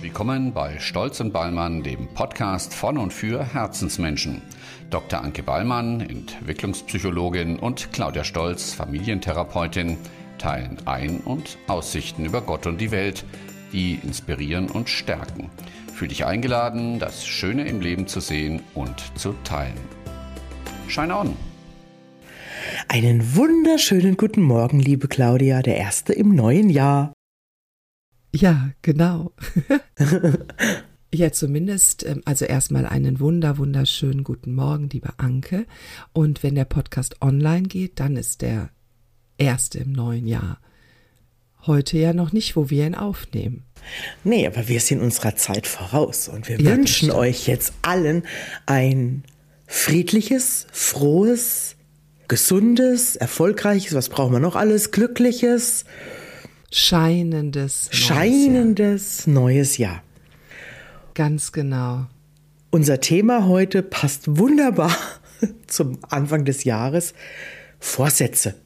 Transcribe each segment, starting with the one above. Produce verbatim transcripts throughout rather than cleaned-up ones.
Willkommen bei Stolz und Ballmann, dem Podcast von und für Herzensmenschen. Doktor Anke Ballmann, Entwicklungspsychologin, und Claudia Stolz, Familientherapeutin, teilen Ein- und Aussichten über Gott und die Welt, die inspirieren und stärken. Fühl dich eingeladen, das Schöne im Leben zu sehen und zu teilen. Shine on! Einen wunderschönen guten Morgen, liebe Claudia, der erste im neuen Jahr. Ja, genau. Ja, zumindest, also erstmal einen wunder, wunderschönen guten Morgen, liebe Anke. Und wenn der Podcast online geht, dann ist der erste im neuen Jahr. Heute ja noch nicht, wo wir ihn aufnehmen. Nee, aber wir sind unserer Zeit voraus und wir Ja, wünschen das stimmt. euch jetzt allen ein friedliches, frohes, gesundes, erfolgreiches, was brauchen wir noch alles, glückliches, Scheinendes neues scheinendes neues Jahr. Jahr. Ganz genau. Unser Thema heute passt wunderbar zum Anfang des Jahres, Vorsätze.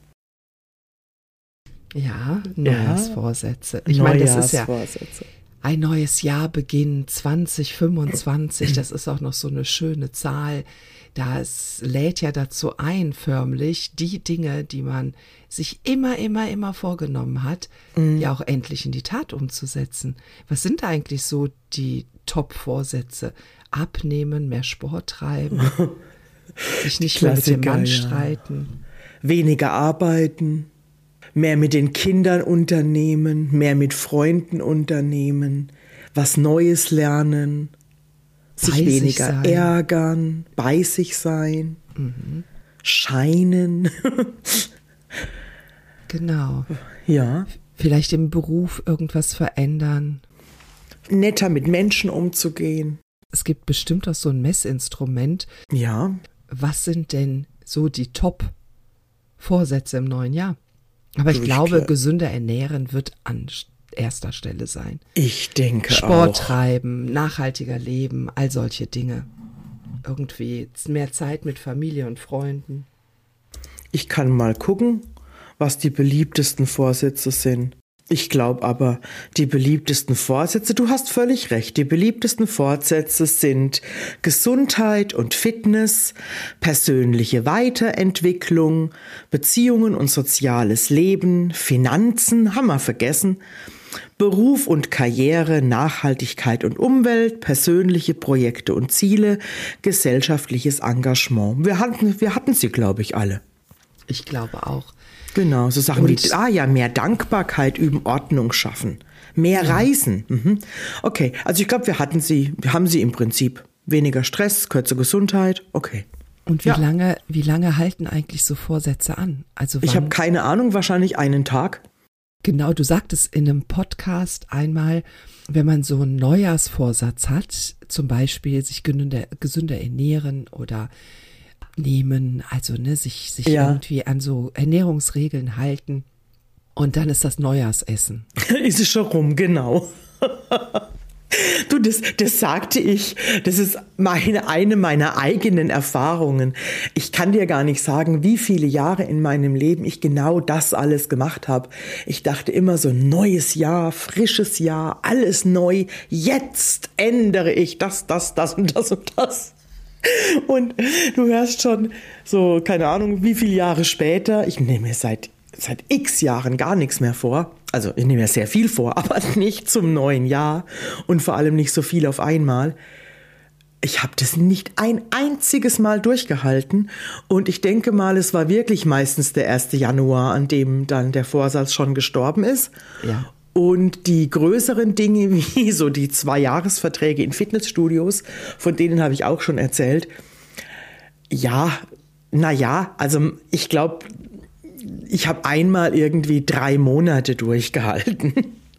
Ja, Neujahrsvorsätze. Ich Ja, meine, das ist ja Neujahrsvorsätze. ein neues Jahr beginnt, zwanzig fünfundzwanzig, das ist auch noch so eine schöne Zahl. Das lädt ja dazu ein, förmlich, die Dinge, die man sich immer, immer, immer vorgenommen hat, Mhm. ja auch endlich in die Tat umzusetzen. Was sind eigentlich so die Top-Vorsätze? Abnehmen, mehr Sport treiben, sich nicht mehr mit dem Klassiker, Mann ja. streiten. Weniger arbeiten, mehr mit den Kindern unternehmen, mehr mit Freunden unternehmen, was Neues lernen, sich Bei sich weniger sein. ärgern, bei sich sein, scheinen. Genau. Ja, Vielleicht im Beruf irgendwas verändern. netter mit Menschen umzugehen. Es gibt bestimmt auch so ein Messinstrument. Ja, Was sind denn so die Top-Vorsätze im neuen Jahr? Aber ich Ich glaube, glaub- gesünder ernähren wird an erster Stelle sein. ich denke Sport auch. treiben, nachhaltiger leben, all solche Dinge. Irgendwie mehr Zeit mit Familie und Freunden. Ich kann mal gucken, was die beliebtesten Vorsätze sind. Ich glaube aber, die beliebtesten Vorsätze, du hast völlig recht, die beliebtesten Vorsätze sind Gesundheit und Fitness, persönliche Weiterentwicklung, Beziehungen und soziales Leben, Finanzen, haben wir vergessen, Beruf und Karriere, Nachhaltigkeit und Umwelt, persönliche Projekte und Ziele, gesellschaftliches Engagement. Wir hatten, wir hatten sie, glaube ich, alle. Ich glaube auch. Genau, so Sachen Und- wie, ah ja, mehr Dankbarkeit üben, Ordnung schaffen, mehr Reisen. Mhm. Okay, also ich glaube, wir hatten sie, wir haben sie im Prinzip. Weniger Stress, kürzere Gesundheit, okay. Und wie Ja. lange, wie lange halten eigentlich so Vorsätze an? Also Ich wann- habe keine Ahnung, wahrscheinlich einen Tag. Genau, du sagtest in einem Podcast einmal, wenn man so einen Neujahrsvorsatz hat, zum Beispiel sich gesünder, gesünder ernähren oder abnehmen, also ne, sich, sich Ja. irgendwie an so Ernährungsregeln halten, und dann ist das Neujahrsessen. Ist es schon rum, genau. Du, das, das sagte ich, das ist meine, eine meiner eigenen Erfahrungen. Ich kann dir gar nicht sagen, wie viele Jahre in meinem Leben ich genau das alles gemacht habe. Ich dachte immer so, neues Jahr, frisches Jahr, alles neu. Jetzt ändere ich das, das, das und das und das. Und du hörst schon so, keine Ahnung, wie viele Jahre später, ich nehme mir seit seit x Jahren gar nichts mehr vor. Also ich nehme mir sehr viel vor, aber nicht zum neuen Jahr und vor allem nicht so viel auf einmal. Ich habe das nicht ein einziges Mal durchgehalten und ich denke mal, es war wirklich meistens der erste Januar, an dem dann der Vorsatz schon gestorben ist. Ja. Und die größeren Dinge, wie so die zwei Jahresverträge in Fitnessstudios, von denen habe ich auch schon erzählt. Ja, na ja, also ich glaube, ich habe einmal irgendwie drei Monate durchgehalten.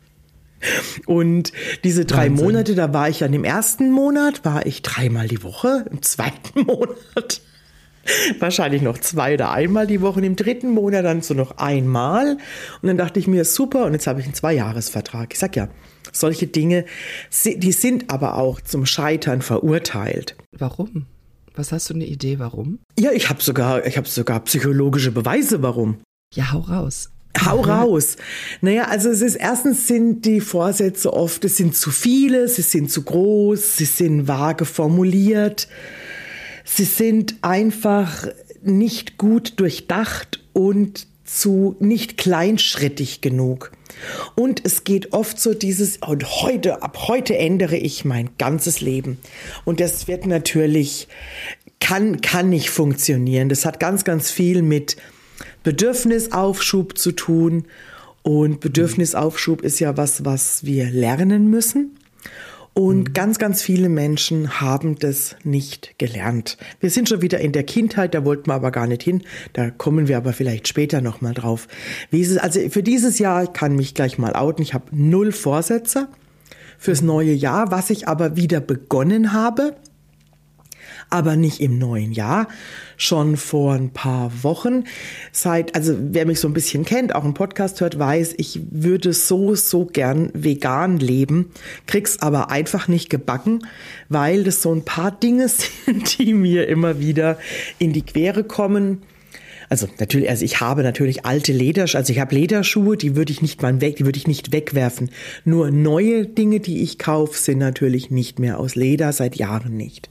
Und diese drei Wahnsinn. Monate, da war ich dann im ersten Monat, war ich dreimal die Woche, im zweiten Monat wahrscheinlich noch zwei oder einmal die Woche, und im dritten Monat dann so noch einmal. Und dann dachte ich mir, super, und jetzt habe ich einen Zweijahresvertrag. Ich sag ja, solche Dinge, die sind aber auch zum Scheitern verurteilt. Warum? Was hast du eine Idee, warum? Ja, ich habe sogar, ich habe sogar psychologische Beweise, warum. Ja, hau raus. Hau raus. Naja, also es ist erstens sind die Vorsätze oft, es sind zu viele, sie sind zu groß, sie sind vage formuliert, sie sind einfach nicht gut durchdacht und zu nicht kleinschrittig genug. Und es geht oft so dieses, und heute, ab heute ändere ich mein ganzes Leben. Und das wird natürlich, kann, kann nicht funktionieren. Das hat ganz, ganz viel mit Bedürfnisaufschub zu tun. Und Bedürfnisaufschub ist ja was, was wir lernen müssen. Und mhm. ganz, ganz viele Menschen haben das nicht gelernt. Wir sind schon wieder in der Kindheit, da wollten wir aber gar nicht hin. Da kommen wir aber vielleicht später nochmal drauf. Wie ist es, also für dieses Jahr, ich kann mich gleich mal outen, ich habe null Vorsätze fürs neue Jahr, was ich aber wieder begonnen habe. Aber nicht im neuen Jahr, schon vor ein paar Wochen. Seit, also wer mich so ein bisschen kennt, auch einen Podcast hört, weiß, ich würde so, so gern vegan leben, krieg's aber einfach nicht gebacken, weil das so ein paar Dinge sind, die mir immer wieder in die Quere kommen. Also natürlich, also ich habe natürlich alte Lederschuhe, also ich habe Lederschuhe, die würde ich nicht mal weg, die würde ich nicht wegwerfen. Nur neue Dinge, die ich kaufe, sind natürlich nicht mehr aus Leder, seit Jahren nicht.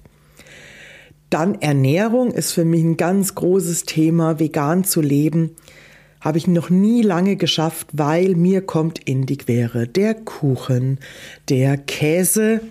Dann Ernährung ist für mich ein ganz großes Thema. Vegan zu leben habe ich noch nie lange geschafft, weil mir kommt in die Quere der Kuchen, der Käse,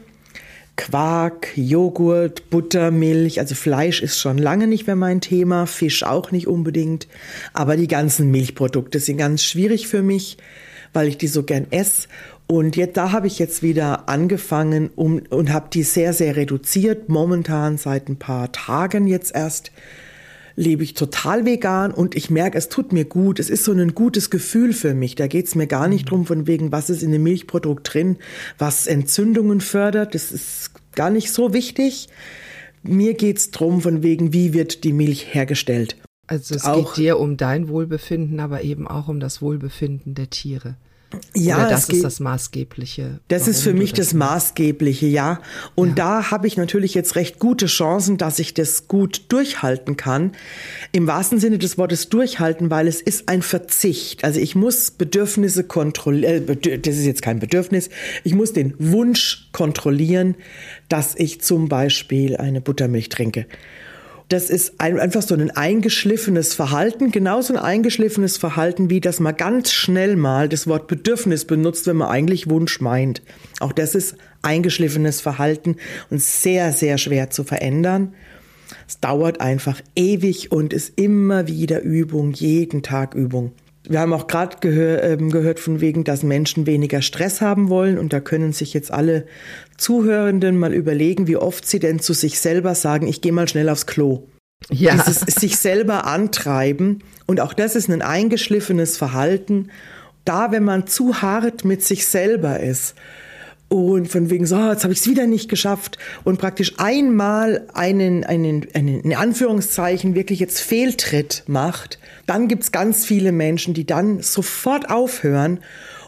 Quark, Joghurt, Butter, Milch. Also Fleisch ist schon lange nicht mehr mein Thema, Fisch auch nicht unbedingt. Aber die ganzen Milchprodukte sind ganz schwierig für mich, weil ich die so gern esse. Und jetzt, da habe ich jetzt wieder angefangen um, und habe die sehr, sehr reduziert. Momentan seit ein paar Tagen jetzt erst lebe ich total vegan und ich merke, es tut mir gut. Es ist so ein gutes Gefühl für mich. Da geht es mir gar nicht drum, von wegen, was ist in dem Milchprodukt drin, was Entzündungen fördert. Das ist gar nicht so wichtig. Mir geht es drum, von wegen, wie wird die Milch hergestellt. Also es auch, geht dir um dein Wohlbefinden, aber eben auch um das Wohlbefinden der Tiere. Ja, Oder das es geht, ist das Maßgebliche. Das ist für mich das, das Maßgebliche, ja. Und ja. da habe ich natürlich jetzt recht gute Chancen, dass ich das gut durchhalten kann. Im wahrsten Sinne des Wortes durchhalten, weil es ist ein Verzicht. Also ich muss Bedürfnisse kontrollieren, äh, das ist jetzt kein Bedürfnis, ich muss den Wunsch kontrollieren, dass ich zum Beispiel eine Buttermilch trinke. Das ist ein, einfach so ein eingeschliffenes Verhalten, genauso ein eingeschliffenes Verhalten, wie dass man ganz schnell mal das Wort Bedürfnis benutzt, wenn man eigentlich Wunsch meint. Auch das ist eingeschliffenes Verhalten und sehr, sehr schwer zu verändern. Es dauert einfach ewig und ist immer wieder Übung, jeden Tag Übung. Wir haben auch gerade gehör, äh, gehört von wegen, dass Menschen weniger Stress haben wollen und da können sich jetzt alle Zuhörenden mal überlegen, wie oft sie denn zu sich selber sagen, ich gehe mal schnell aufs Klo. Ja. Dieses sich selber antreiben und auch das ist ein eingeschliffenes Verhalten. Da, wenn man zu hart mit sich selber ist und von wegen so, oh, jetzt habe ich es wieder nicht geschafft und praktisch einmal einen, einen, einen, in Anführungszeichen, wirklich jetzt Fehltritt macht, dann gibt's ganz viele Menschen, die dann sofort aufhören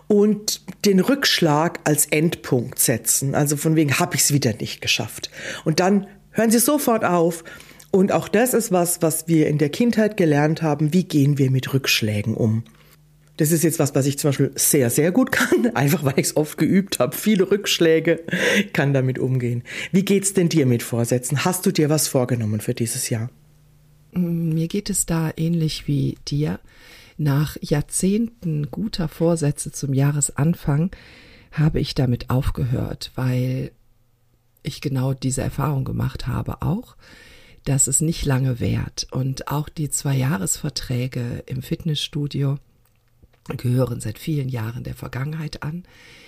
und den Rückschlag als Endpunkt setzen. Also von wegen, habe ich es wieder nicht geschafft. Und dann hören sie sofort auf. Und auch das ist was, was wir in der Kindheit gelernt haben. Wie gehen wir mit Rückschlägen um? Das ist jetzt was, was ich zum Beispiel sehr, sehr gut kann, einfach weil ich es oft geübt habe. Viele Rückschläge, kann damit umgehen. Wie geht's denn dir mit Vorsätzen? Hast du dir was vorgenommen für dieses Jahr? Mir geht es da ähnlich wie dir. Nach Jahrzehnten guter Vorsätze zum Jahresanfang habe ich damit aufgehört, weil ich genau diese Erfahrung gemacht habe auch, dass es nicht lange währt. Und auch die zwei Jahresverträge im Fitnessstudio gehören seit vielen Jahren der Vergangenheit an,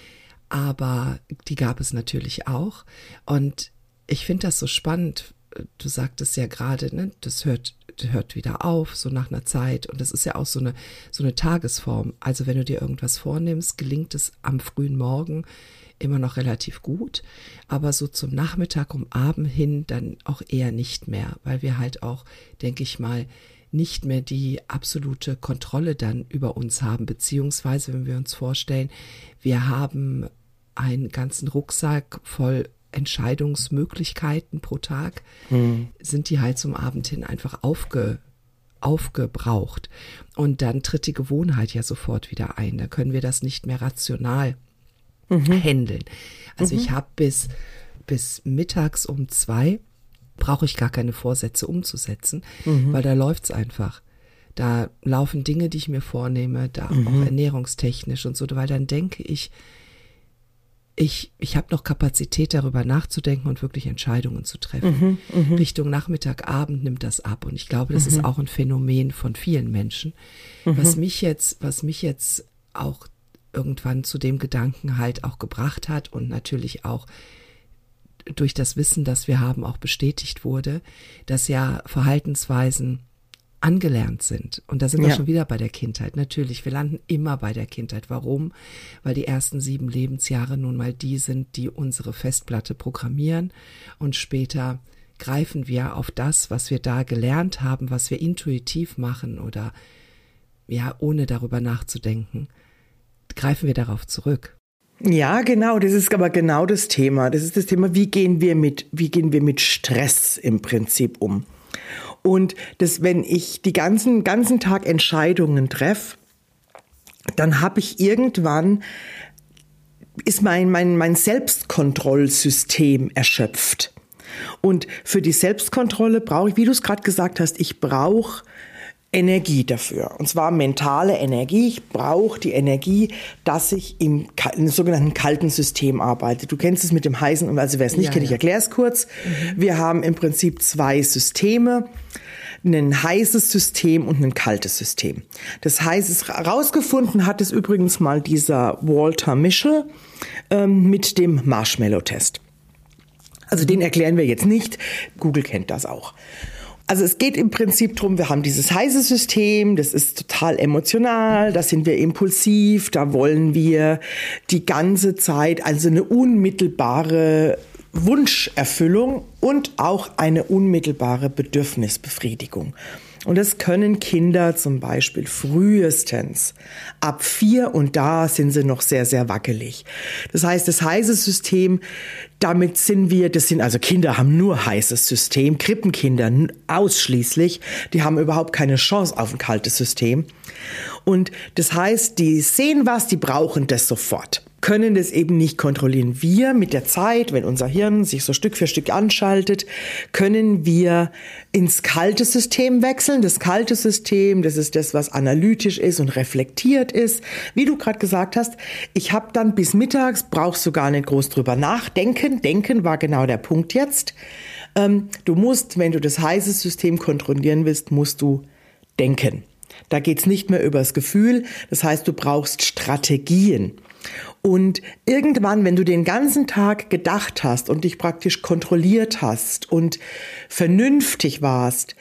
aber die gab es natürlich auch. Und ich finde das so spannend, du sagtest ja gerade, ne, das hört, hört wieder auf, so nach einer Zeit. Und das ist ja auch so eine, so eine Tagesform. Also wenn du dir irgendwas vornimmst, gelingt es am frühen Morgen immer noch relativ gut, aber so zum Nachmittag, um Abend hin dann auch eher nicht mehr, weil wir halt auch, denke ich mal, nicht mehr die absolute Kontrolle dann über uns haben, beziehungsweise wenn wir uns vorstellen, wir haben einen ganzen Rucksack voll Entscheidungsmöglichkeiten pro Tag, hm. sind die halt zum Abend hin einfach aufge, aufgebraucht. Und dann tritt die Gewohnheit ja sofort wieder ein. Da können wir das nicht mehr rational mhm. handeln. Also mhm. ich habe bis, bis mittags um zwei brauche ich gar keine Vorsätze umzusetzen, mhm. weil da läuft's einfach. Da laufen Dinge, die ich mir vornehme, da mhm. auch ernährungstechnisch und so, weil dann denke ich, ich, ich habe noch Kapazität, darüber nachzudenken und wirklich Entscheidungen zu treffen. Mhm. Mhm. Richtung Nachmittag, Abend nimmt das ab und ich glaube, das mhm. ist auch ein Phänomen von vielen Menschen. Mhm. Was mich jetzt, was mich jetzt auch irgendwann zu dem Gedanken halt auch gebracht hat und natürlich auch durch das Wissen, das wir haben, auch bestätigt wurde, dass ja Verhaltensweisen angelernt sind. Und da sind wir ja schon wieder bei der Kindheit. Natürlich, wir landen immer bei der Kindheit. Warum? Weil die ersten sieben Lebensjahre nun mal die sind, die unsere Festplatte programmieren und später greifen wir auf das, was wir da gelernt haben, was wir intuitiv machen oder ja, ohne darüber nachzudenken, greifen wir darauf zurück. Ja, genau, das ist aber genau das Thema. Das ist das Thema, wie gehen wir mit, wie gehen wir mit Stress im Prinzip um? Und das, wenn ich die ganzen, ganzen Tag Entscheidungen treffe, dann habe ich irgendwann, ist mein, mein, mein Selbstkontrollsystem erschöpft. Und für die Selbstkontrolle brauche ich, wie du es gerade gesagt hast, ich brauche Energie dafür. Und zwar mentale Energie. Ich brauche die Energie, dass ich im, im sogenannten kalten System arbeite. Du kennst es mit dem heißen, also wer es nicht ja, kennt, ja. ich erkläre es kurz. Mhm. Wir haben im Prinzip zwei Systeme. Ein heißes System und ein kaltes System. Das heißt, herausgefunden hat es übrigens mal dieser Walter Mischel ähm, mit dem Marshmallow-Test. Also den erklären wir jetzt nicht. Google kennt das auch. Also es geht im Prinzip drum, wir haben dieses heiße System, das ist total emotional, da sind wir impulsiv, da wollen wir die ganze Zeit also eine unmittelbare Wunscherfüllung und auch eine unmittelbare Bedürfnisbefriedigung. Und das können Kinder zum Beispiel frühestens ab vier und da sind sie noch sehr, sehr wackelig. Das heißt, das heiße System, damit sind wir, das sind also Kinder haben nur heißes System, Krippenkinder ausschließlich, die haben überhaupt keine Chance auf ein kaltes System. Und das heißt, die sehen was, die brauchen das sofort. Können das eben nicht kontrollieren. Wir mit der Zeit, wenn unser Hirn sich so Stück für Stück anschaltet, können wir ins kalte System wechseln. Das kalte System, das ist das, was analytisch ist und reflektiert ist. Wie du gerade gesagt hast, ich habe dann bis mittags, brauchst du gar nicht groß drüber nachdenken. Denken war genau der Punkt jetzt. Ähm, du musst, wenn du das heiße System kontrollieren willst, musst du denken. Da geht's nicht mehr übers Gefühl. Das heißt, du brauchst Strategien. Und irgendwann, wenn du den ganzen Tag gedacht hast und dich praktisch kontrolliert hast und vernünftig warst,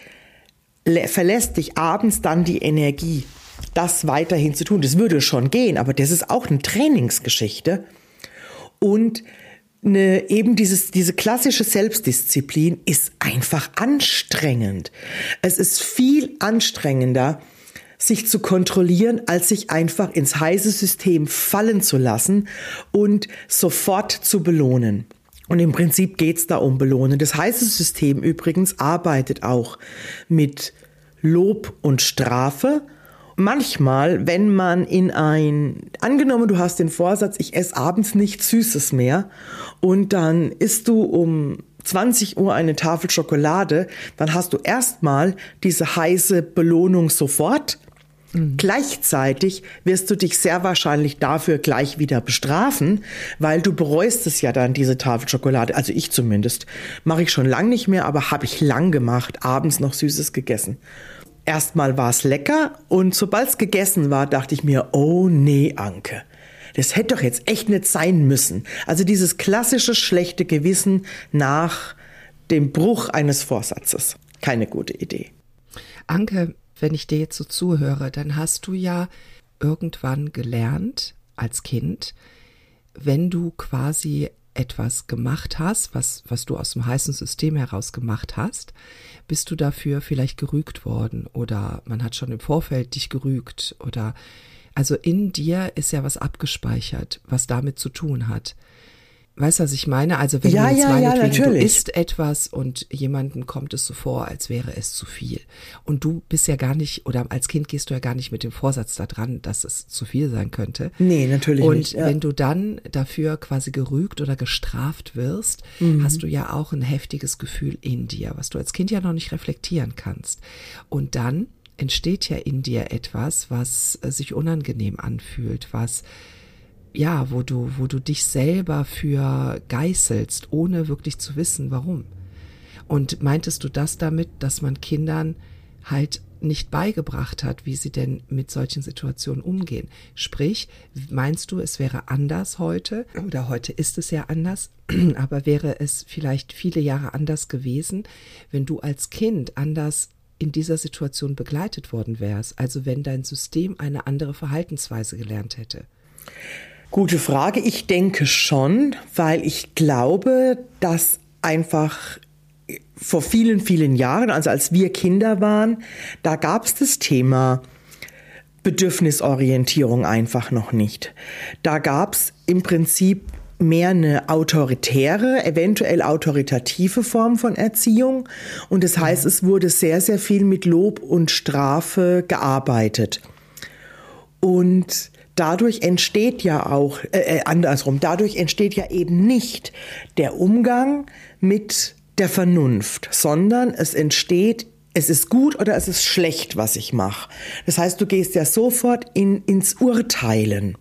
verlässt dich abends dann die Energie, das weiterhin zu tun. Das würde schon gehen, aber das ist auch eine Trainingsgeschichte. Und eine, eben dieses, diese klassische Selbstdisziplin ist einfach anstrengend. Es ist viel anstrengender, sich zu kontrollieren, als sich einfach ins heiße System fallen zu lassen und sofort zu belohnen. Und im Prinzip geht's da um Belohnen. Das heiße System übrigens arbeitet auch mit Lob und Strafe. Manchmal, wenn man in ein, angenommen du hast den Vorsatz, ich esse abends nichts Süßes mehr und dann isst du um zwanzig Uhr eine Tafel Schokolade, dann hast du erstmal diese heiße Belohnung sofort. Mhm. Gleichzeitig wirst du dich sehr wahrscheinlich dafür gleich wieder bestrafen, weil du bereust es ja dann, diese Tafel Schokolade. Also ich zumindest. Mache ich schon lang nicht mehr, aber habe ich lang gemacht, abends noch Süßes gegessen. Erstmal war es lecker und sobald es gegessen war, dachte ich mir, oh nee, Anke. Das hätte doch jetzt echt nicht sein müssen. Also dieses klassische schlechte Gewissen nach dem Bruch eines Vorsatzes. Keine gute Idee. Anke, wenn ich dir jetzt so zuhöre, dann hast du ja irgendwann gelernt als Kind, wenn du quasi etwas gemacht hast, was, was du aus dem heißen System heraus gemacht hast, bist du dafür vielleicht gerügt worden oder man hat schon im Vorfeld dich gerügt oder also in dir ist ja was abgespeichert, was damit zu tun hat. Weißt du, was ich meine? Also wenn ja, du jetzt ja, ja, meinetwegen, natürlich. du isst etwas und jemandem kommt es so vor, als wäre es zu viel. Und du bist ja gar nicht, oder als Kind gehst du ja gar nicht mit dem Vorsatz da dran, dass es zu viel sein könnte. Nee, natürlich und nicht. Und ja. wenn du dann dafür quasi gerügt oder gestraft wirst, mhm. hast du ja auch ein heftiges Gefühl in dir, was du als Kind ja noch nicht reflektieren kannst. Und dann entsteht ja in dir etwas, was sich unangenehm anfühlt, was ja, wo du, wo du dich selber für geißelst, ohne wirklich zu wissen, warum. Und meintest du das damit, dass man Kindern halt nicht beigebracht hat, wie sie denn mit solchen Situationen umgehen? Sprich, meinst du, es wäre anders heute, oder heute ist es ja anders, aber wäre es vielleicht viele Jahre anders gewesen, wenn du als Kind anders in dieser Situation begleitet worden wärst, also wenn dein System eine andere Verhaltensweise gelernt hätte? Gute Frage. Ich denke schon, weil ich glaube, dass einfach vor vielen, vielen Jahren, also als wir Kinder waren, da gab es das Thema Bedürfnisorientierung einfach noch nicht. Da gab es im Prinzip mehr eine autoritäre, eventuell autoritative Form von Erziehung. Und das heißt, es wurde sehr, sehr viel mit Lob und Strafe gearbeitet. Und dadurch entsteht ja auch, äh, andersrum, dadurch entsteht ja eben nicht der Umgang mit der Vernunft, sondern es entsteht, es ist gut oder es ist schlecht, was ich mache. Das heißt, du gehst ja sofort in, ins Urteilen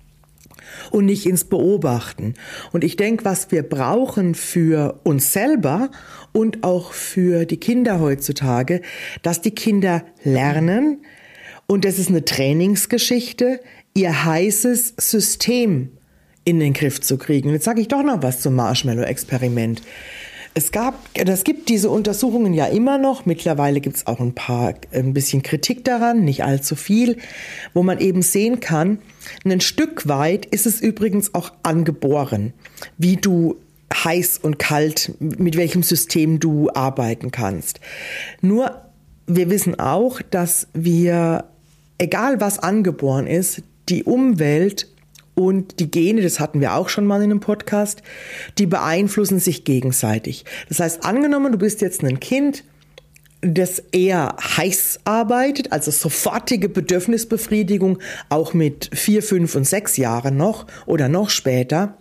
und nicht ins Beobachten. Und ich denke, was wir brauchen für uns selber und auch für die Kinder heutzutage, dass die Kinder lernen, und das ist eine Trainingsgeschichte, ihr heißes System in den Griff zu kriegen. Und jetzt sage ich doch noch was zum Marshmallow-Experiment. Es gab, es gibt diese Untersuchungen ja immer noch. Mittlerweile gibt es auch ein paar, ein bisschen Kritik daran, nicht allzu viel, wo man eben sehen kann, ein Stück weit ist es übrigens auch angeboren, wie du heiß und kalt, mit welchem System du arbeiten kannst. Nur, wir wissen auch, dass wir, egal was angeboren ist, die Umwelt und die Gene, das hatten wir auch schon mal in einem Podcast, die beeinflussen sich gegenseitig. Das heißt, angenommen, du bist jetzt ein Kind, das eher heiß arbeitet, also sofortige Bedürfnisbefriedigung, auch mit vier, fünf und sechs Jahren noch oder noch später,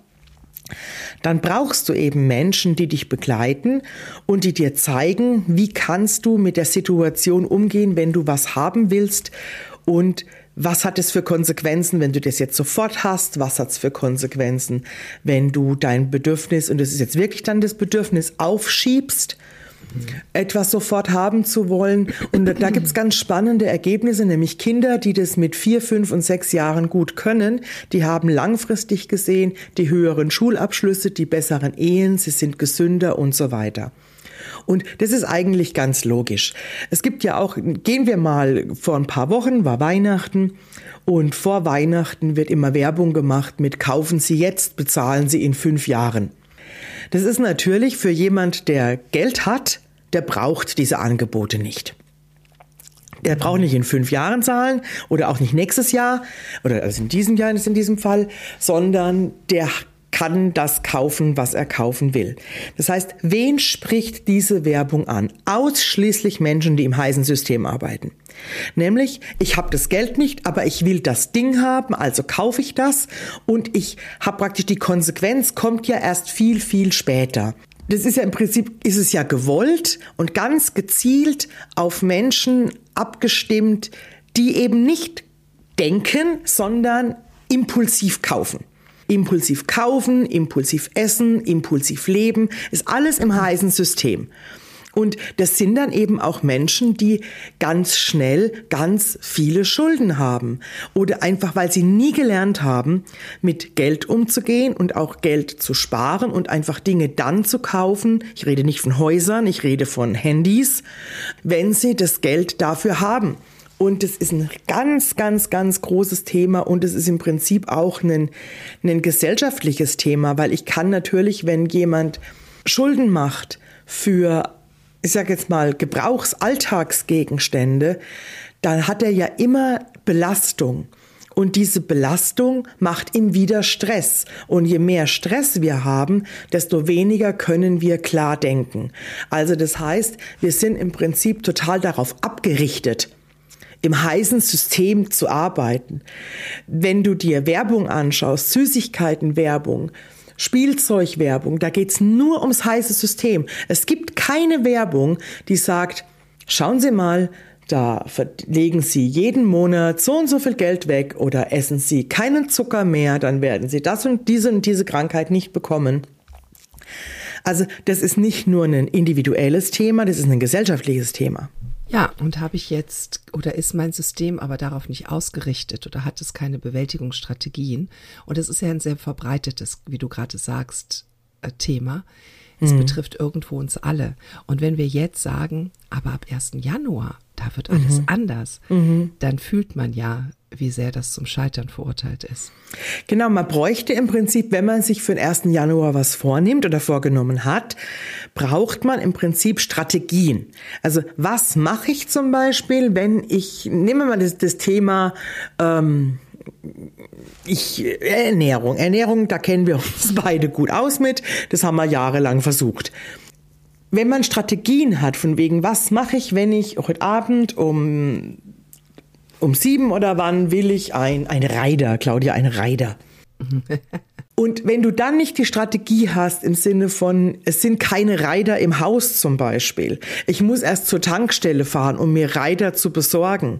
dann brauchst du eben Menschen, die dich begleiten und die dir zeigen, wie kannst du mit der Situation umgehen, wenn du was haben willst, und was hat es für Konsequenzen, wenn du das jetzt sofort hast? Was hat es für Konsequenzen, wenn du dein Bedürfnis, und das ist jetzt wirklich dann das Bedürfnis, aufschiebst, mhm. etwas sofort haben zu wollen? Und da, da gibt es ganz spannende Ergebnisse, nämlich Kinder, die das mit vier, fünf und sechs Jahren gut können, die haben langfristig gesehen die höheren Schulabschlüsse, die besseren Ehen, sie sind gesünder und so weiter. Und das ist eigentlich ganz logisch. Es gibt ja auch, gehen wir mal, vor ein paar Wochen war Weihnachten und vor Weihnachten wird immer Werbung gemacht mit kaufen Sie jetzt, bezahlen Sie in fünf Jahren. Das ist natürlich für jemand, der Geld hat, der braucht diese Angebote nicht. Der braucht nicht in fünf Jahren zahlen oder auch nicht nächstes Jahr oder also in diesem Jahr ist in diesem Fall, sondern der kann das kaufen, was er kaufen will. Das heißt, wen spricht diese Werbung an? Ausschließlich Menschen, die im heißen System arbeiten. Nämlich, ich habe das Geld nicht, aber ich will das Ding haben, also kaufe ich das, und ich habe praktisch die Konsequenz, kommt ja erst viel, viel später. Das ist ja im Prinzip, ist es ja gewollt und ganz gezielt auf Menschen abgestimmt, die eben nicht denken, sondern impulsiv kaufen. Impulsiv kaufen, impulsiv essen, impulsiv leben, ist alles im heißen System. Und das sind dann eben auch Menschen, die ganz schnell ganz viele Schulden haben. Oder einfach, weil sie nie gelernt haben, mit Geld umzugehen und auch Geld zu sparen und einfach Dinge dann zu kaufen. Ich rede nicht von Häusern, ich rede von Handys, wenn sie das Geld dafür haben. Und es ist ein ganz, ganz, ganz großes Thema, und es ist im Prinzip auch ein, ein gesellschaftliches Thema, weil ich kann natürlich, wenn jemand Schulden macht für, ich sage jetzt mal, Gebrauchsalltagsgegenstände, dann hat er ja immer Belastung. Und diese Belastung macht ihm wieder Stress. Und je mehr Stress wir haben, desto weniger können wir klar denken. Also das heißt, wir sind im Prinzip total darauf abgerichtet, im heißen System zu arbeiten. Wenn du dir Werbung anschaust, Süßigkeitenwerbung, Spielzeugwerbung, da geht's nur ums heiße System. Es gibt keine Werbung, die sagt, schauen Sie mal, da legen Sie jeden Monat so und so viel Geld weg oder essen Sie keinen Zucker mehr, dann werden Sie das und diese und diese Krankheit nicht bekommen. Also das ist nicht nur ein individuelles Thema, das ist ein gesellschaftliches Thema. Ja, und habe ich jetzt, oder ist mein System aber darauf nicht ausgerichtet oder hat es keine Bewältigungsstrategien? Und es ist ja ein sehr verbreitetes, wie du gerade sagst, Thema. Es mhm. betrifft irgendwo uns alle. Und wenn wir jetzt sagen, aber ab ersten Januar, da wird alles mhm. anders, mhm. dann fühlt man ja, wie sehr das zum Scheitern verurteilt ist. Genau, man bräuchte im Prinzip, wenn man sich für den ersten Januar was vornimmt oder vorgenommen hat, braucht man im Prinzip Strategien. Also was mache ich zum Beispiel, wenn ich, nehmen wir mal das, das Thema ähm, ich, Ernährung. Ernährung, da kennen wir uns beide gut aus mit, das haben wir jahrelang versucht. Wenn man Strategien hat, von wegen, was mache ich, wenn ich heute Abend um, um sieben oder wann will ich ein, ein Rider, Claudia, ein Rider. Und wenn du dann nicht die Strategie hast im Sinne von, es sind keine Rider im Haus zum Beispiel, ich muss erst zur Tankstelle fahren, um mir Rider zu besorgen.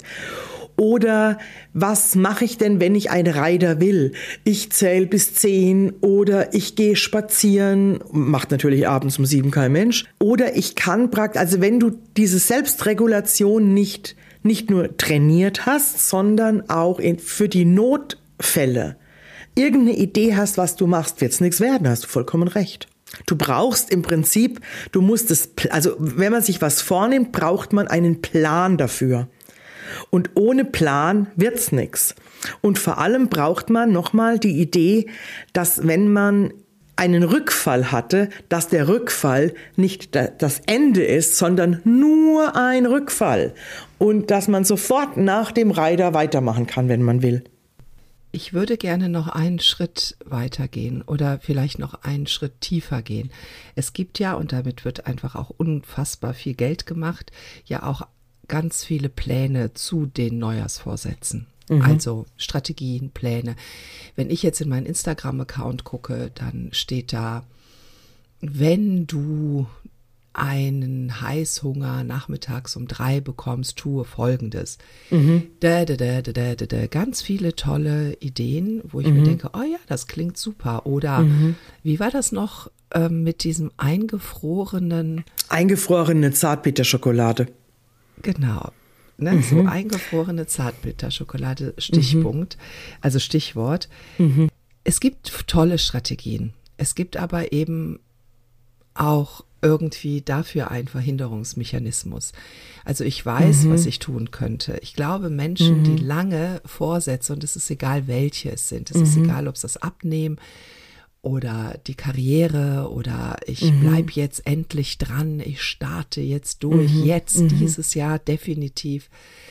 Oder was mache ich denn, wenn ich einen Rider will? Ich zähle bis zehn oder ich gehe spazieren, macht natürlich abends um sieben kein Mensch. Oder ich kann praktisch, also wenn du diese Selbstregulation nicht, nicht nur trainiert hast, sondern auch in, für die Notfälle irgendeine Idee hast, was du machst, wird es nichts werden, hast du vollkommen recht. Du brauchst im Prinzip, du musst es, also wenn man sich was vornimmt, braucht man einen Plan dafür. Und ohne Plan wird's nix. Und vor allem braucht man nochmal die Idee, dass wenn man einen Rückfall hatte, dass der Rückfall nicht das Ende ist, sondern nur ein Rückfall. Und dass man sofort nach dem Rider weitermachen kann, wenn man will. Ich würde gerne noch einen Schritt weitergehen oder vielleicht noch einen Schritt tiefer gehen. Es gibt ja, und damit wird einfach auch unfassbar viel Geld gemacht, ja auch ganz viele Pläne zu den Neujahrsvorsätzen. Mhm. Also Strategien, Pläne. Wenn ich jetzt in meinen Instagram-Account gucke, dann steht da, wenn du einen Heißhunger nachmittags um drei bekommst, tue Folgendes. Mhm. Da, da, da, da, da, da. Ganz viele tolle Ideen, wo ich mhm. mir denke, oh ja, das klingt super. Oder mhm. wie war das noch äh, mit diesem eingefrorenen... Eingefrorene Zartbitterschokolade. Genau, ne? Mhm. So eingefrorene Zartbitterschokolade, Stichpunkt, mhm. also Stichwort. Mhm. Es gibt tolle Strategien. Es gibt aber eben auch irgendwie dafür einen Verhinderungsmechanismus. Also ich weiß, mhm. was ich tun könnte. Ich glaube, Menschen, mhm. die lange Vorsätze, und es ist egal, welche es sind, es mhm. ist egal, ob es das Abnehmen oder die Karriere oder ich mhm. bleib jetzt endlich dran, ich starte jetzt durch, mhm. jetzt mhm. dieses Jahr definitiv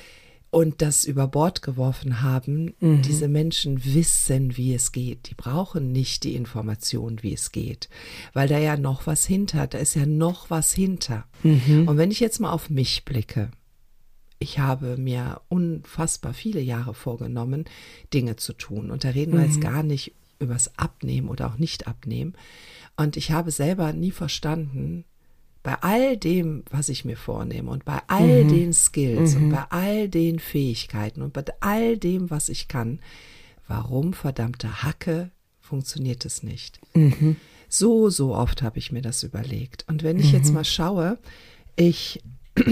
und das über Bord geworfen haben, mhm. diese Menschen wissen, wie es geht. Die brauchen nicht die Information, wie es geht, weil da ja noch was hinter, da ist ja noch was hinter. Mhm. Und wenn ich jetzt mal auf mich blicke, ich habe mir unfassbar viele Jahre vorgenommen, Dinge zu tun und da reden wir mhm. jetzt gar nicht übers Abnehmen oder auch nicht abnehmen. Und ich habe selber nie verstanden, bei all dem, was ich mir vornehme und bei all mhm. den Skills mhm. und bei all den Fähigkeiten und bei all dem, was ich kann, warum verdammte Hacke funktioniert es nicht? Mhm. So, so oft habe ich mir das überlegt. Und wenn ich mhm. jetzt mal schaue, ich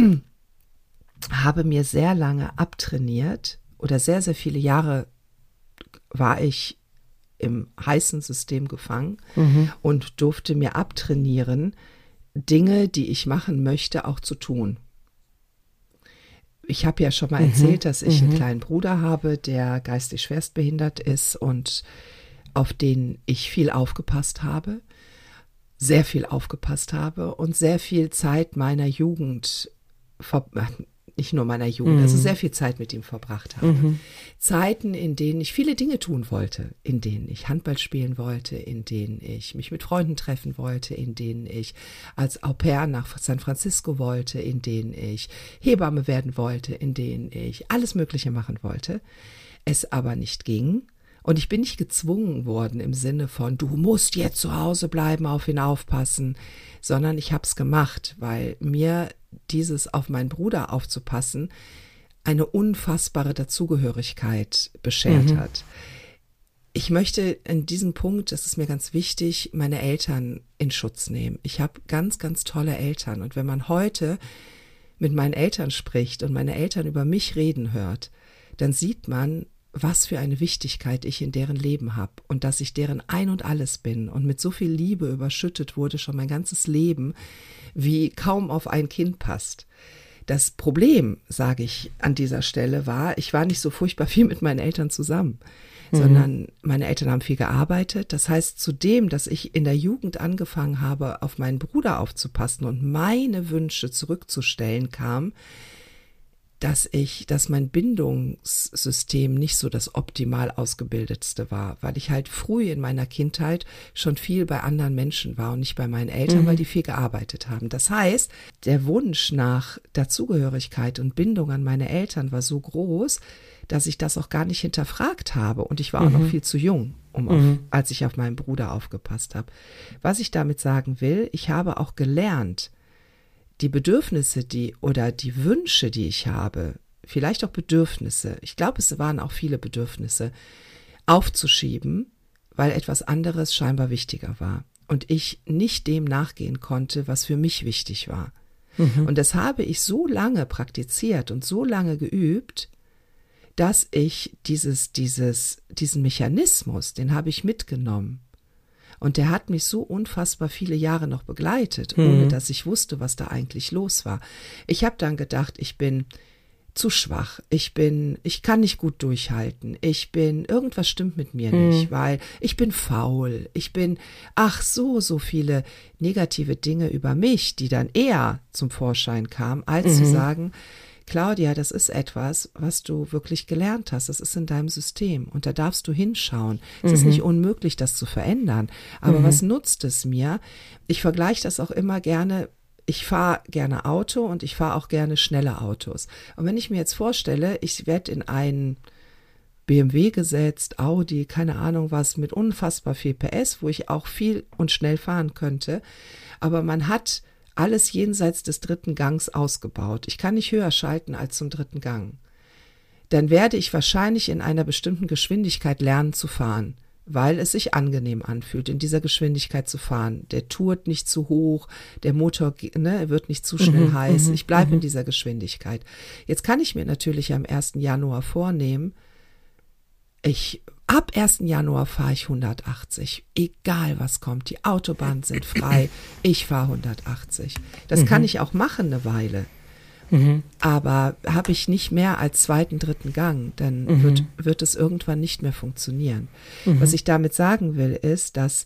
habe mir sehr lange abtrainiert oder sehr, sehr viele Jahre war ich im heißen System gefangen mhm. und durfte mir abtrainieren, Dinge, die ich machen möchte, auch zu tun. Ich habe ja schon mal mhm. erzählt, dass ich mhm. einen kleinen Bruder habe, der geistig schwerstbehindert ist und auf den ich viel aufgepasst habe, sehr viel aufgepasst habe und sehr viel Zeit meiner Jugend ver- nicht nur meiner Jugend, Mhm. also sehr viel Zeit mit ihm verbracht habe. Mhm. Zeiten, in denen ich viele Dinge tun wollte, in denen ich Handball spielen wollte, in denen ich mich mit Freunden treffen wollte, in denen ich als Au pair nach San Francisco wollte, in denen ich Hebamme werden wollte, in denen ich alles Mögliche machen wollte, es aber nicht ging. Und ich bin nicht gezwungen worden im Sinne von, du musst jetzt zu Hause bleiben, auf ihn aufpassen, sondern ich habe es gemacht, weil mir dieses auf meinen Bruder aufzupassen eine unfassbare Dazugehörigkeit beschert Mhm. hat. Ich möchte in diesem Punkt, das ist mir ganz wichtig, meine Eltern in Schutz nehmen. Ich habe ganz, ganz tolle Eltern. Und wenn man heute mit meinen Eltern spricht und meine Eltern über mich reden hört, dann sieht man, was für eine Wichtigkeit ich in deren Leben habe und dass ich deren Ein und Alles bin und mit so viel Liebe überschüttet wurde schon mein ganzes Leben, wie kaum auf ein Kind passt. Das Problem, sage ich an dieser Stelle, war, ich war nicht so furchtbar viel mit meinen Eltern zusammen, mhm. sondern meine Eltern haben viel gearbeitet. Das heißt, zudem, dass ich in der Jugend angefangen habe, auf meinen Bruder aufzupassen und meine Wünsche zurückzustellen, kam, dass ich, dass mein Bindungssystem nicht so das optimal ausgebildetste war, weil ich halt früh in meiner Kindheit schon viel bei anderen Menschen war und nicht bei meinen Eltern, mhm. weil die viel gearbeitet haben. Das heißt, der Wunsch nach Dazugehörigkeit und Bindung an meine Eltern war so groß, dass ich das auch gar nicht hinterfragt habe und ich war mhm. auch noch viel zu jung, um auf, mhm. als ich auf meinen Bruder aufgepasst habe. Was ich damit sagen will, ich habe auch gelernt, die Bedürfnisse, die oder die Wünsche, die ich habe, vielleicht auch Bedürfnisse, ich glaube, es waren auch viele Bedürfnisse, aufzuschieben, weil etwas anderes scheinbar wichtiger war und ich nicht dem nachgehen konnte, was für mich wichtig war. Mhm. Und das habe ich so lange praktiziert und so lange geübt, dass ich dieses, dieses, diesen Mechanismus, den habe ich mitgenommen. Und der hat mich so unfassbar viele Jahre noch begleitet, mhm. ohne dass ich wusste, was da eigentlich los war. Ich habe dann gedacht, ich bin zu schwach, ich bin, ich kann nicht gut durchhalten, ich bin, irgendwas stimmt mit mir mhm. nicht, weil ich bin faul, ich bin, ach so, so viele negative Dinge über mich, die dann eher zum Vorschein kamen, als mhm. zu sagen, Claudia, das ist etwas, was du wirklich gelernt hast. Das ist in deinem System und da darfst du hinschauen. Es mhm. ist nicht unmöglich, das zu verändern. Aber mhm. was nutzt es mir? Ich vergleiche das auch immer gerne. Ich fahre gerne Auto und ich fahre auch gerne schnelle Autos. Und wenn ich mir jetzt vorstelle, ich werde in einen B M W gesetzt, Audi, keine Ahnung was, mit unfassbar viel P S, wo ich auch viel und schnell fahren könnte. Aber man hat alles jenseits des dritten Gangs ausgebaut. Ich kann nicht höher schalten als zum dritten Gang. Dann werde ich wahrscheinlich in einer bestimmten Geschwindigkeit lernen zu fahren, weil es sich angenehm anfühlt, in dieser Geschwindigkeit zu fahren. Der tourt nicht zu hoch, der Motor ne, wird nicht zu schnell mhm, heiß. Ich bleibe mhm. in dieser Geschwindigkeit. Jetzt kann ich mir natürlich am ersten Januar vornehmen, ich ab ersten Januar fahre ich hundertachtzig, egal was kommt, die Autobahnen sind frei, ich fahre hundertachtzig. Das mhm. kann ich auch machen eine Weile, mhm. aber habe ich nicht mehr als zweiten, dritten Gang, dann mhm. wird, wird es irgendwann nicht mehr funktionieren. Mhm. Was ich damit sagen will, ist, dass,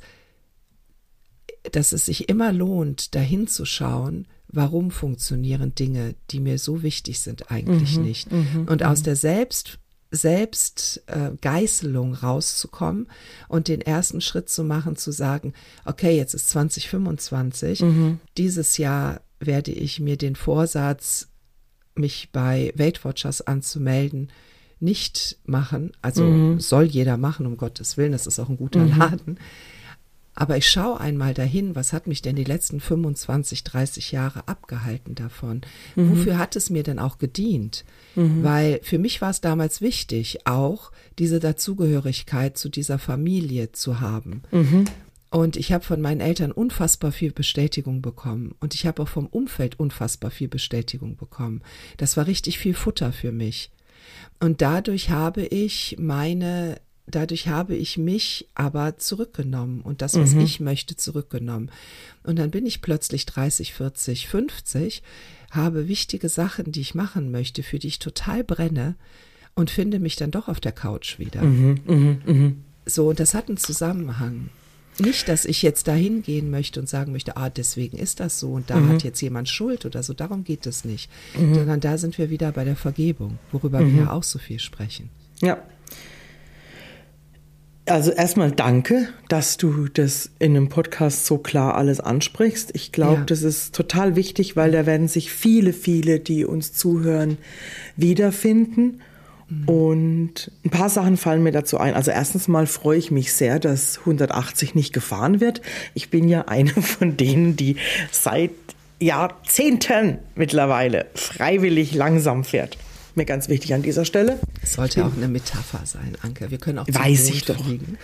dass es sich immer lohnt, dahin zu schauen, warum funktionieren Dinge, die mir so wichtig sind, eigentlich mhm. nicht. Mhm. Und aus der Selbst Selbstgeißelung äh, rauszukommen und den ersten Schritt zu machen, zu sagen, okay, jetzt ist zwanzig fünfundzwanzig, mhm. dieses Jahr werde ich mir den Vorsatz, mich bei Weight Watchers anzumelden, nicht machen, also mhm. soll jeder machen, um Gottes Willen, das ist auch ein guter mhm. Laden, aber ich schaue einmal dahin, was hat mich denn die letzten fünfundzwanzig, dreißig Jahre abgehalten davon? Mhm. Wofür hat es mir denn auch gedient? Mhm. Weil für mich war es damals wichtig, auch diese Dazugehörigkeit zu dieser Familie zu haben. Mhm. Und ich habe von meinen Eltern unfassbar viel Bestätigung bekommen. Und ich habe auch vom Umfeld unfassbar viel Bestätigung bekommen. Das war richtig viel Futter für mich. Und dadurch habe ich meine Dadurch habe ich mich aber zurückgenommen und das, was mhm. ich möchte, zurückgenommen. Und dann bin ich plötzlich dreißig, vierzig, fünfzig, habe wichtige Sachen, die ich machen möchte, für die ich total brenne und finde mich dann doch auf der Couch wieder. Mhm, mh, mh. So, und das hat einen Zusammenhang. Nicht, dass ich jetzt dahin gehen möchte und sagen möchte, ah, deswegen ist das so und da mhm. hat jetzt jemand Schuld oder so, darum geht es nicht. Mhm. Sondern da sind wir wieder bei der Vergebung, worüber mhm. wir ja auch so viel sprechen. Ja. Also erstmal danke, dass du das in einem Podcast so klar alles ansprichst. Ich glaube, ja. das ist total wichtig, weil da werden sich viele, viele, die uns zuhören, wiederfinden. Mhm. Und ein paar Sachen fallen mir dazu ein. Also erstens mal freue ich mich sehr, dass hundertachtzig nicht gefahren wird. Ich bin ja eine von denen, die seit Jahrzehnten mittlerweile freiwillig langsam fährt. Mir ganz wichtig an dieser Stelle. Es sollte auch eine Metapher sein, Anke. Wir können auch zum Weiß Mond ich doch. fliegen.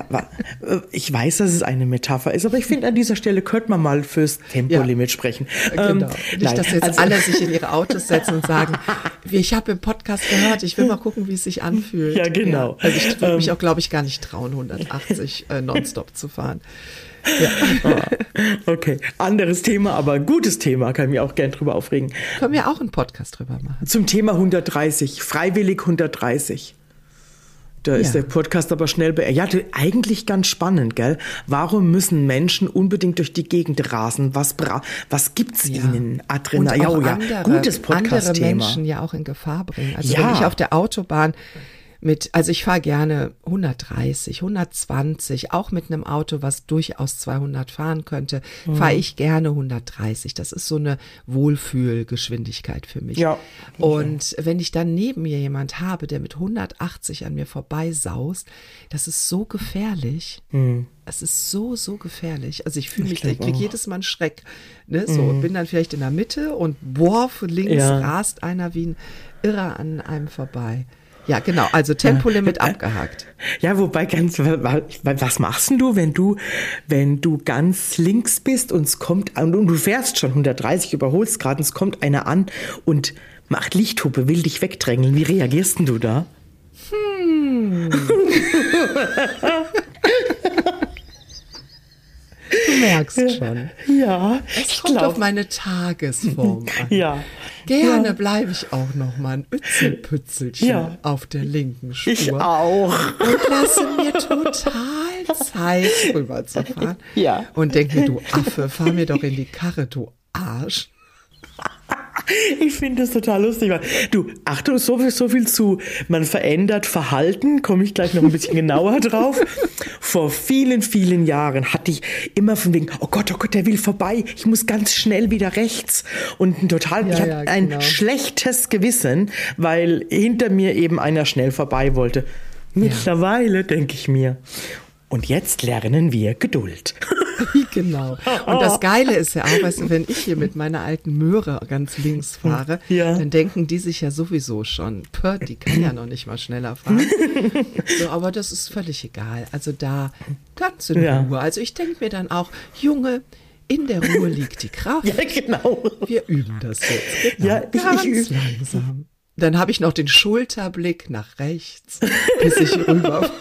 Ich weiß, dass es eine Metapher ist, aber ich finde, an dieser Stelle könnte man mal fürs Tempolimit ja. sprechen. Genau. Ähm, Nicht, nein. dass jetzt also, alle sich in ihre Autos setzen und sagen, ich habe im Podcast gehört, ich will mal gucken, wie es sich anfühlt. Ja, genau. Ja. Also ich würde ähm, mich auch, glaube ich, gar nicht trauen, hundertachtzig äh, nonstop zu fahren. Ja. Okay, anderes Thema, aber ein gutes Thema, kann ich mich auch gern drüber aufregen. Können wir auch einen Podcast drüber machen. Zum Thema hundertdreißig, freiwillig hundertdreißig. Da ist ja. der Podcast aber schnell beendet. Ja, eigentlich ganz spannend, gell? Warum müssen Menschen unbedingt durch die Gegend rasen? Was, bra- was gibt's ja. ihnen? Adrenalin. Und auch ja, andere, gutes Podcast-Thema. Andere Menschen ja auch in Gefahr bringen. Also ja. wenn ich auf der Autobahn mit, also ich fahre gerne hundertdreißig, hundertzwanzig, auch mit einem Auto, was durchaus zweihundert fahren könnte, mhm. fahre ich gerne hundertdreißig. Das ist so eine Wohlfühlgeschwindigkeit für mich. Ja. Und wenn ich dann neben mir jemand habe, der mit hundertachtzig an mir vorbeisaust, das ist so gefährlich. Mhm. Es ist so, so gefährlich. Also ich fühle mich, ich kriege jedes Mal einen Schreck. Ne? So, mhm. bin dann vielleicht in der Mitte und boah, von links ja. rast einer wie ein Irrer an einem vorbei. Ja, genau, also Tempolimit ja. abgehakt. Ja, wobei ganz, was machst denn du, wenn du, wenn du ganz links bist und es kommt, und du fährst schon hundertdreißig, überholst gerade und es kommt einer an und macht Lichthupe, will dich wegdrängeln. Wie reagierst denn du da? Hm. Du merkst schon. Ja, es kommt glaub, auf meine Tagesform an. Ja. Gerne ja. bleibe ich auch noch mal ein Ützelpützelchen ja. auf der linken Spur. Ich auch. Und lasse mir total Zeit, rüber zu fahren. Ja. Und denke mir, du Affe, fahr mir doch in die Karre, du Arsch. Ich finde das total lustig. Du, Achtung, so viel, so viel zu, man verändert Verhalten, komme ich gleich noch ein bisschen genauer drauf. Vor vielen, vielen Jahren hatte ich immer von wegen, oh Gott, oh Gott, der will vorbei, ich muss ganz schnell wieder rechts. Und ein total, ja, ich ja, hatte ein genau. schlechtes Gewissen, weil hinter mir eben einer schnell vorbei wollte. Mittlerweile ja. denke ich mir, und jetzt lernen wir Geduld. Genau. Und das Geile ist ja auch, weißt du, wenn ich hier mit meiner alten Möhre ganz links fahre, ja. dann denken die sich ja sowieso schon, pö, die kann ja noch nicht mal schneller fahren. So, aber das ist völlig egal. Also da ganz in ja. Ruhe. Also ich denke mir dann auch, Junge, in der Ruhe liegt die Kraft. Ja, genau. Wir üben das jetzt. Genau. Ja, ich, ganz ich übe. langsam. Dann habe ich noch den Schulterblick nach rechts, bis ich rüber.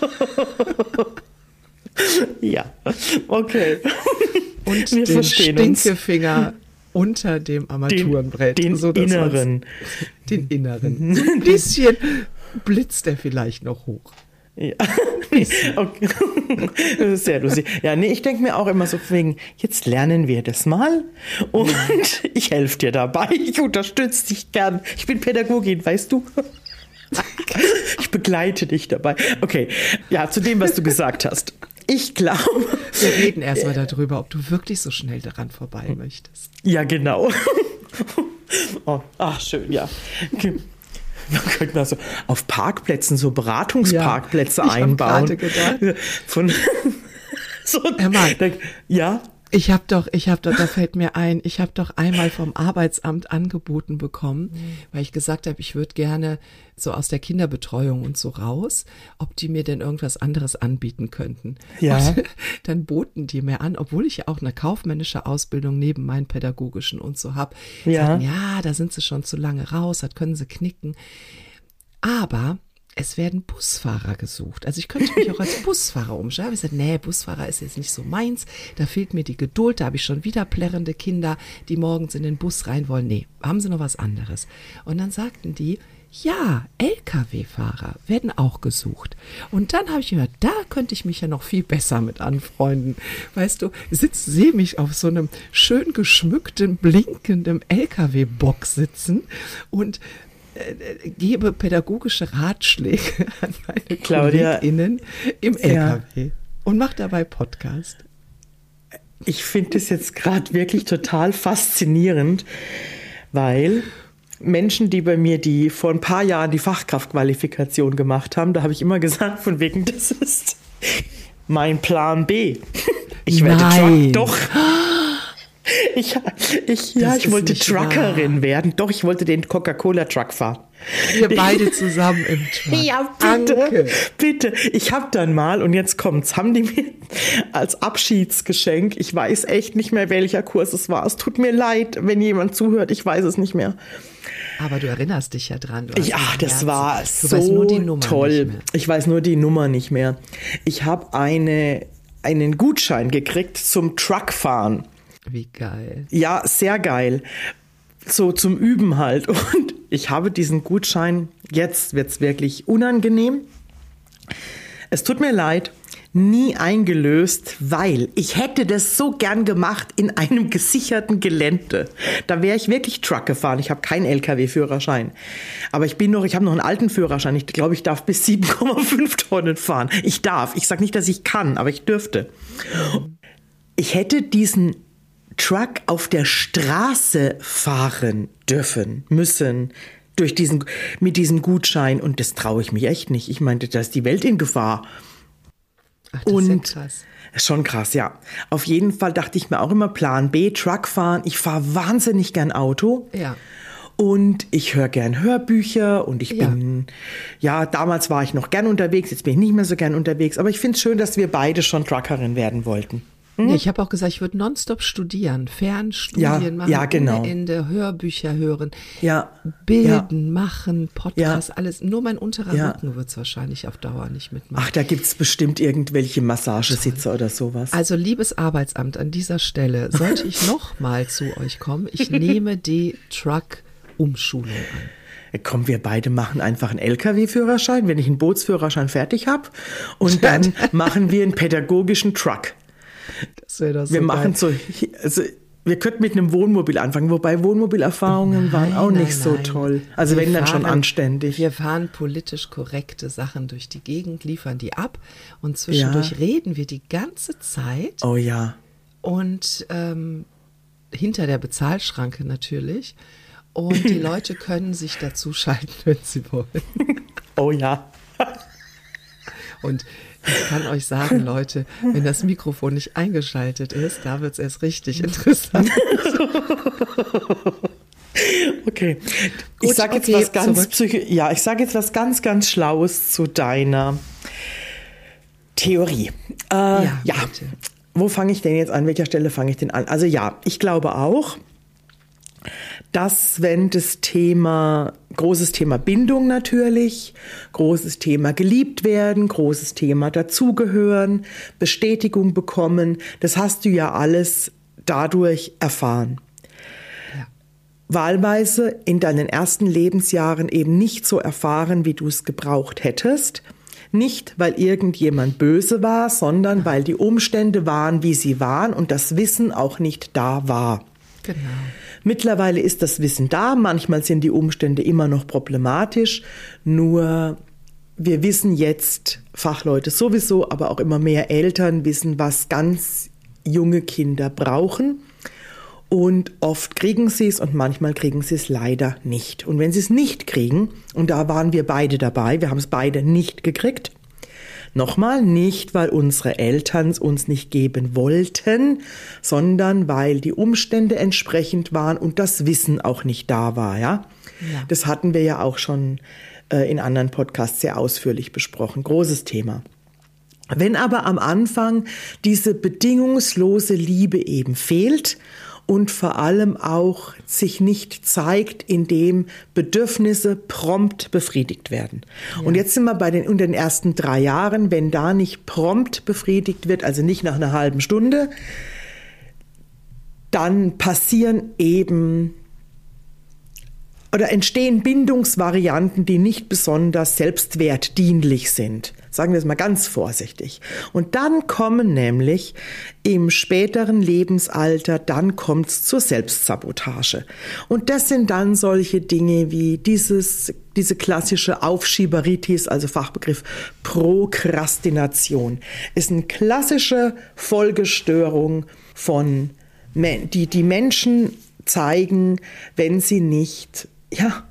Ja, okay. Und wir den Stinkefinger unter dem Armaturenbrett. Den, den so, inneren. Den inneren. So ein bisschen blitzt er vielleicht noch hoch. Ja. Okay. Das ist sehr lustig. Ja, nee, ich denke mir auch immer so wegen, jetzt lernen wir das mal und ich helfe dir dabei, ich unterstütze dich gern. Ich bin Pädagogin, weißt du? Ich begleite dich dabei. Okay, ja, zu dem, was du gesagt hast. Ich glaube... Wir reden erstmal darüber, ob du wirklich so schnell daran vorbei möchtest. Ja, genau. Oh, ach, schön, ja. Man könnte mal so auf Parkplätzen so Beratungsparkplätze ja, einbauen. Ich habe gerade gedacht. Von so, Herr Mann, ja. Ich habe doch, ich habe doch, da fällt mir ein, ich habe doch einmal vom Arbeitsamt angeboten bekommen, mhm. weil ich gesagt habe, ich würde gerne so aus der Kinderbetreuung und so raus, ob die mir denn irgendwas anderes anbieten könnten. Ja. Und dann boten die mir an, obwohl ich ja auch eine kaufmännische Ausbildung neben meinen pädagogischen und so habe. Ja. Sagten, ja, da sind sie schon zu lange raus, das können sie knicken. Aber es werden Busfahrer gesucht. Also ich könnte mich auch als Busfahrer umschauen. Ich habe gesagt, nee, Busfahrer ist jetzt nicht so meins. Da fehlt mir die Geduld. Da habe ich schon wieder plärrende Kinder, die morgens in den Bus rein wollen. Nee, haben sie noch was anderes. Und dann sagten die, Ja, L K W-Fahrer werden auch gesucht. Und dann habe ich mir gedacht, da könnte ich mich ja noch viel besser mit anfreunden. Weißt du, sitz, sehe mich auf so einem schön geschmückten, blinkenden L K W-Box sitzen und äh, gebe pädagogische Ratschläge an meine Claudia, KollegInnen im L K W ja. und mache dabei Podcast. Ich finde das jetzt gerade wirklich total faszinierend, weil Menschen, die bei mir, die vor ein paar Jahren die Fachkraftqualifikation gemacht haben, da habe ich immer gesagt, von wegen, das ist mein Plan B. Ich werde Truck, doch. Ich, ich, ja, ich wollte Truckerin wahr. werden. Doch, ich wollte den Coca-Cola-Truck fahren. Wir beide zusammen im Truck. Ja, bitte, Anke. bitte. Ich habe dann mal, und jetzt kommt's, haben die mir als Abschiedsgeschenk, ich weiß echt nicht mehr, welcher Kurs es war. Es tut mir leid, wenn jemand zuhört, ich weiß es nicht mehr. Aber du erinnerst dich ja dran. Du ja, das Herzen. war du so weißt nur die Nummer toll. Nicht mehr. Ich weiß nur die Nummer nicht mehr. Ich habe eine, einen Gutschein gekriegt zum Truckfahren. Wie geil. Ja, sehr geil. So zum Üben halt. Und ich habe diesen Gutschein, jetzt wird's wirklich unangenehm. Es tut mir leid, nie eingelöst, weil ich hätte das so gern gemacht in einem gesicherten Gelände. Da wäre ich wirklich Truck gefahren. Ich habe keinen L K W-Führerschein. Aber ich bin noch, ich habe noch einen alten Führerschein. Ich glaube, ich darf bis sieben Komma fünf Tonnen fahren. Ich darf. Ich sage nicht, dass ich kann, aber ich dürfte. Ich hätte diesen Truck auf der Straße fahren dürfen, müssen, durch diesen, mit diesem Gutschein. Und das traue ich mich echt nicht. Ich meinte, da ist die Welt in Gefahr. Ach, das und ist ja krass. Schon krass, ja. Auf jeden Fall dachte ich mir auch immer, Plan B, Truck fahren. Ich fahre wahnsinnig gern Auto. Ja. Und ich höre gern Hörbücher und ich Ja. bin, ja, damals war ich noch gern unterwegs, jetzt bin ich nicht mehr so gern unterwegs. Aber ich finde es schön, dass wir beide schon Truckerin werden wollten. Ja, ich habe auch gesagt, ich würde nonstop studieren, Fernstudien Ja, machen, ja, genau. ohne Ende, Hörbücher hören, Ja, bilden, ja. machen, Podcasts, Ja. alles. Nur mein unterer Ja. Rücken wird es wahrscheinlich auf Dauer nicht mitmachen. Ach, da gibt's bestimmt irgendwelche Massagesitze oder sowas. Also liebes Arbeitsamt, an dieser Stelle sollte ich noch mal zu euch kommen. Ich nehme die Truck-Umschulung an. Komm, wir beide machen einfach einen L K W-Führerschein, wenn ich einen Bootsführerschein fertig habe. Und dann machen wir einen pädagogischen Truck. Das wäre das so Wir machen geil. so, also wir könnten mit einem Wohnmobil anfangen, wobei Wohnmobilerfahrungen Nein, waren auch nein, nicht so nein. toll. Also Wir wenn dann schon fahren- anständig. Wir fahren politisch korrekte Sachen durch die Gegend, liefern die ab und zwischendurch Ja. reden wir die ganze Zeit Oh ja. und ähm, hinter der Bezahlschranke natürlich. Und die Leute können sich dazu schalten, wenn sie wollen. Oh ja. Und ich kann euch sagen, Leute, wenn das Mikrofon nicht eingeschaltet ist, da wird es erst richtig interessant. Okay. Gut, ich sage jetzt okay, was ganz zurück. psycho ja, ich sage jetzt was ganz, ganz Schlaues zu deiner Theorie. Äh, Ja, ja. bitte. Wo fange ich denn jetzt an? Welcher Stelle fange ich denn an? Also ja, ich glaube auch, dass wenn das Thema, großes Thema Bindung natürlich, großes Thema geliebt werden, großes Thema dazugehören, Bestätigung bekommen, das hast du ja alles dadurch erfahren. Ja. Wahlweise in deinen ersten Lebensjahren eben nicht so erfahren, wie du es gebraucht hättest. Nicht, weil irgendjemand böse war, sondern weil die Umstände waren, wie sie waren und das Wissen auch nicht da war. Genau. Mittlerweile ist das Wissen da, manchmal sind die Umstände immer noch problematisch, nur wir wissen jetzt, Fachleute sowieso, aber auch immer mehr Eltern wissen, was ganz junge Kinder brauchen und oft kriegen sie es und manchmal kriegen sie es leider nicht. Und wenn sie es nicht kriegen, und da waren wir beide dabei, wir haben es beide nicht gekriegt, nochmal, nicht, weil unsere Eltern es uns nicht geben wollten, sondern weil die Umstände entsprechend waren und das Wissen auch nicht da war, ja. Ja. Das hatten wir ja auch schon äh, in anderen Podcasts sehr ausführlich besprochen. Großes Thema. Wenn aber am Anfang diese bedingungslose Liebe eben fehlt und vor allem auch sich nicht zeigt, indem Bedürfnisse prompt befriedigt werden. Ja. Und jetzt sind wir bei den, in den ersten drei Jahren, wenn da nicht prompt befriedigt wird, also nicht nach einer halben Stunde, dann passieren eben oder entstehen Bindungsvarianten, die nicht besonders selbstwertdienlich sind. Sagen wir es mal ganz vorsichtig. Und dann kommen nämlich im späteren Lebensalter, dann kommt es zur Selbstsabotage. Und das sind dann solche Dinge wie dieses, diese klassische Aufschieberitis, also Fachbegriff Prokrastination, ist eine klassische Folgestörung von, die die Menschen zeigen, wenn sie nicht, ja,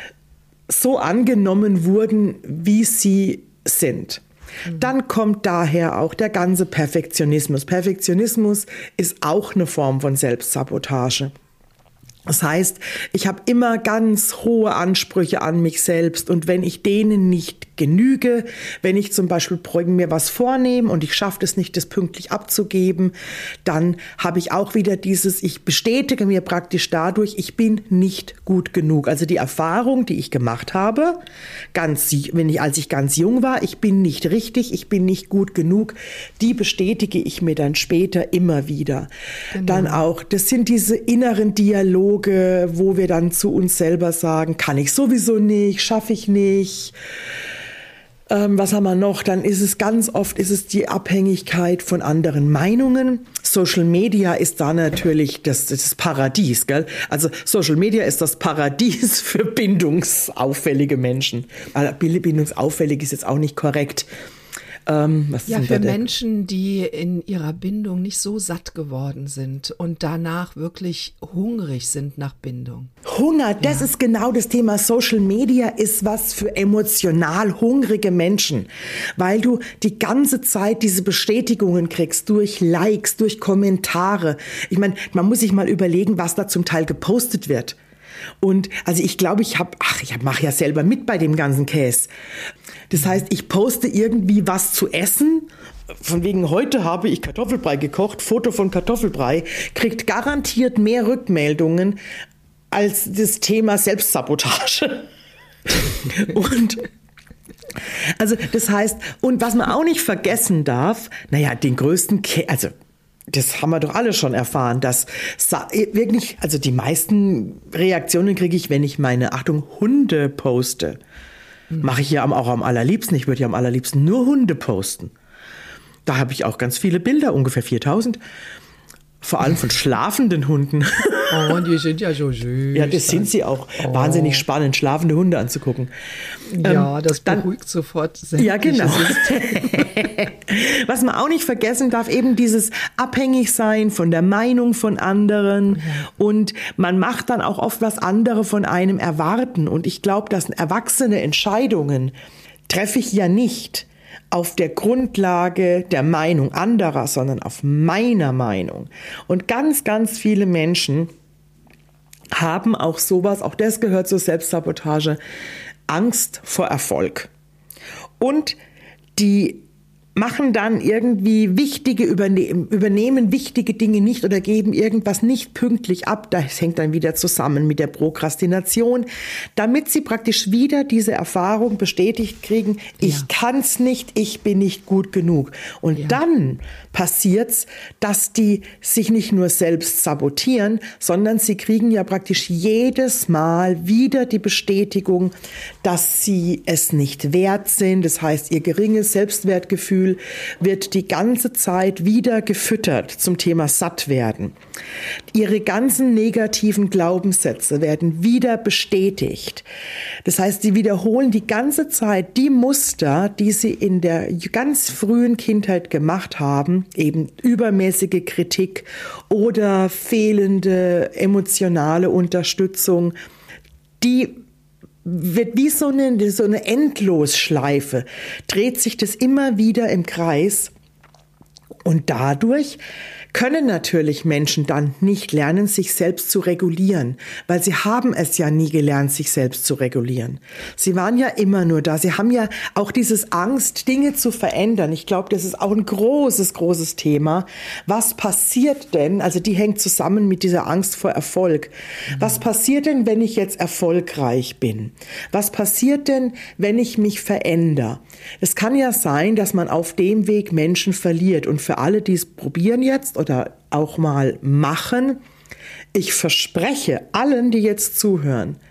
so angenommen wurden, wie sie sind. Dann kommt daher auch der ganze Perfektionismus. Perfektionismus ist auch eine Form von Selbstsabotage. Das heißt, ich habe immer ganz hohe Ansprüche an mich selbst und wenn ich denen nicht genüge, wenn ich zum Beispiel mir was vornehme und ich schaffe es nicht, das pünktlich abzugeben, dann habe ich auch wieder dieses, ich bestätige mir praktisch dadurch, ich bin nicht gut genug. Also die Erfahrung, die ich gemacht habe, ganz, wenn ich, als ich ganz jung war, ich bin nicht richtig, ich bin nicht gut genug, die bestätige ich mir dann später immer wieder. Genau. Dann auch, das sind diese inneren Dialoge, wo wir dann zu uns selber sagen, kann ich sowieso nicht, schaffe ich nicht. Ähm, was haben wir noch? Dann ist es ganz oft ist es die Abhängigkeit von anderen Meinungen. Social Media ist da natürlich das, das Paradies, gell? Also Social Media ist das Paradies für bindungsauffällige Menschen. Also bindungsauffällig ist jetzt auch nicht korrekt. Ähm, was ja, für Menschen, die in ihrer Bindung nicht so satt geworden sind und danach wirklich hungrig sind nach Bindung. Hunger, das ja. ist genau das Thema. Social Media ist was für emotional hungrige Menschen, weil du die ganze Zeit diese Bestätigungen kriegst durch Likes, durch Kommentare. Ich meine, man muss sich mal überlegen, was da zum Teil gepostet wird. Und also ich glaube, ich habe, ach, ich mache ja selber mit bei dem ganzen Käse. Das heißt, ich poste irgendwie was zu essen, von wegen heute habe ich Kartoffelbrei gekocht, Foto von Kartoffelbrei, kriegt garantiert mehr Rückmeldungen als das Thema Selbstsabotage. Und also das heißt, und was man auch nicht vergessen darf, naja, den größten, Kä- also das haben wir doch alle schon erfahren, dass wirklich, also die meisten Reaktionen kriege ich, wenn ich meine, Achtung, Hunde poste. Mache ich ja auch am allerliebsten. Ich würde ja am allerliebsten nur Hunde posten. Da habe ich auch ganz viele Bilder, ungefähr viertausend. Vor allem von schlafenden Hunden. Oh, die sind ja so süß. Ja, das sind sie auch. Oh. Wahnsinnig spannend, schlafende Hunde anzugucken. Ja, ähm, das beruhigt dann, sofort. Ja, genau. Was man auch nicht vergessen darf, eben dieses Abhängigsein von der Meinung von anderen. Ja. Und man macht dann auch oft, was andere von einem erwarten. Und ich glaube, dass erwachsene Entscheidungen treffe ich ja nicht auf der Grundlage der Meinung anderer, sondern auf meiner Meinung. Und ganz, ganz viele Menschen haben auch sowas, auch das gehört zur Selbstsabotage, Angst vor Erfolg. Und die machen dann irgendwie wichtige, übernehmen, übernehmen wichtige Dinge nicht oder geben irgendwas nicht pünktlich ab. Das hängt dann wieder zusammen mit der Prokrastination, damit sie praktisch wieder diese Erfahrung bestätigt kriegen, ich ja. kann's nicht, ich bin nicht gut genug. Und ja. dann passiert's, dass die sich nicht nur selbst sabotieren, sondern sie kriegen ja praktisch jedes Mal wieder die Bestätigung, dass sie es nicht wert sind. Das heißt, ihr geringes Selbstwertgefühl wird die ganze Zeit wieder gefüttert zum Thema Sattwerden. Ihre ganzen negativen Glaubenssätze werden wieder bestätigt. Das heißt, sie wiederholen die ganze Zeit die Muster, die sie in der ganz frühen Kindheit gemacht haben, eben übermäßige Kritik oder fehlende emotionale Unterstützung, die wird wie so eine, so eine Endlosschleife, dreht sich das immer wieder im Kreis und dadurch können natürlich Menschen dann nicht lernen, sich selbst zu regulieren, weil sie haben es ja nie gelernt, sich selbst zu regulieren. Sie waren ja immer nur da. Sie haben ja auch dieses Angst, Dinge zu verändern. Ich glaube, das ist auch ein großes, großes Thema. Was passiert denn, also die hängt zusammen mit dieser Angst vor Erfolg. Mhm. Was passiert denn, wenn ich jetzt erfolgreich bin? Was passiert denn, wenn ich mich verändere? Es kann ja sein, dass man auf dem Weg Menschen verliert. Und für alle, die es probieren jetzt oder auch mal machen, ich verspreche allen, die jetzt zuhören,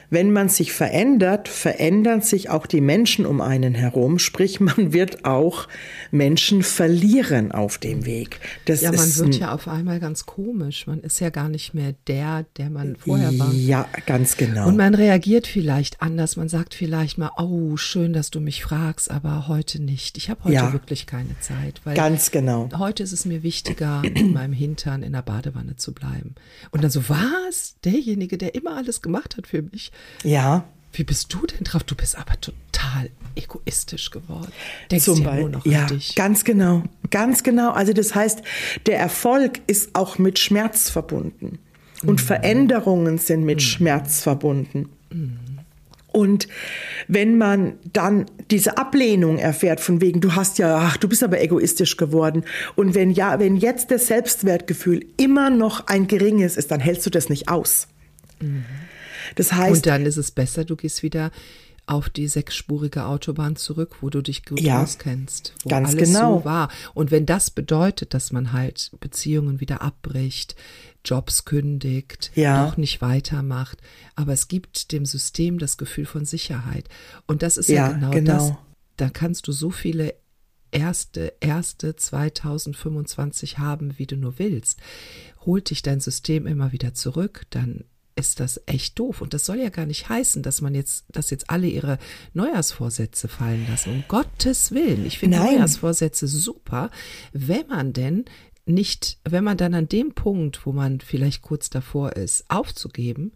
wenn man sich verändert, verändern sich auch die Menschen um einen herum. Sprich, man wird auch Menschen verlieren auf dem Weg. Das ja, man ist wird ja auf einmal ganz komisch. Man ist ja gar nicht mehr der, der man vorher war. Ja, ganz genau. Und man reagiert vielleicht anders. Man sagt vielleicht mal, oh, schön, dass du mich fragst, aber heute nicht. Ich habe heute Ja. wirklich keine Zeit. Weil Ganz genau. heute ist es mir wichtiger, in meinem Hintern in der Badewanne zu bleiben. Und dann so, was? Derjenige, der immer alles gemacht hat für mich. Ja. Wie bist du denn drauf? Du bist aber total egoistisch geworden. Denkst Zum ja Beispiel, nur noch ja, an dich. ganz genau, ganz genau. Also das heißt, der Erfolg ist auch mit Schmerz verbunden und Mhm. Veränderungen sind mit Mhm. Schmerz verbunden. Mhm. Und wenn man dann diese Ablehnung erfährt von wegen, du hast ja, ach, du bist aber egoistisch geworden. Und wenn ja, wenn jetzt das Selbstwertgefühl immer noch ein geringes ist, dann hältst du das nicht aus. Mhm. Das heißt, Und dann ist es besser, du gehst wieder auf die sechsspurige Autobahn zurück, wo du dich gut Ja, auskennst, wo ganz alles genau. so war. Und wenn das bedeutet, dass man halt Beziehungen wieder abbricht, Jobs kündigt, Ja. doch nicht weitermacht, aber es gibt dem System das Gefühl von Sicherheit. Und das ist ja, Ja, genau, genau. das. Da kannst du so viele erste, erste zweitausendfünfundzwanzig haben, wie du nur willst. Holt dich dein System immer wieder zurück, dann ist das echt doof. Und das soll ja gar nicht heißen, dass man jetzt, dass jetzt alle ihre Neujahrsvorsätze fallen lassen. Um Gottes Willen. Ich finde Nein. Neujahrsvorsätze super, wenn man denn nicht, wenn man dann an dem Punkt, wo man vielleicht kurz davor ist, aufzugeben,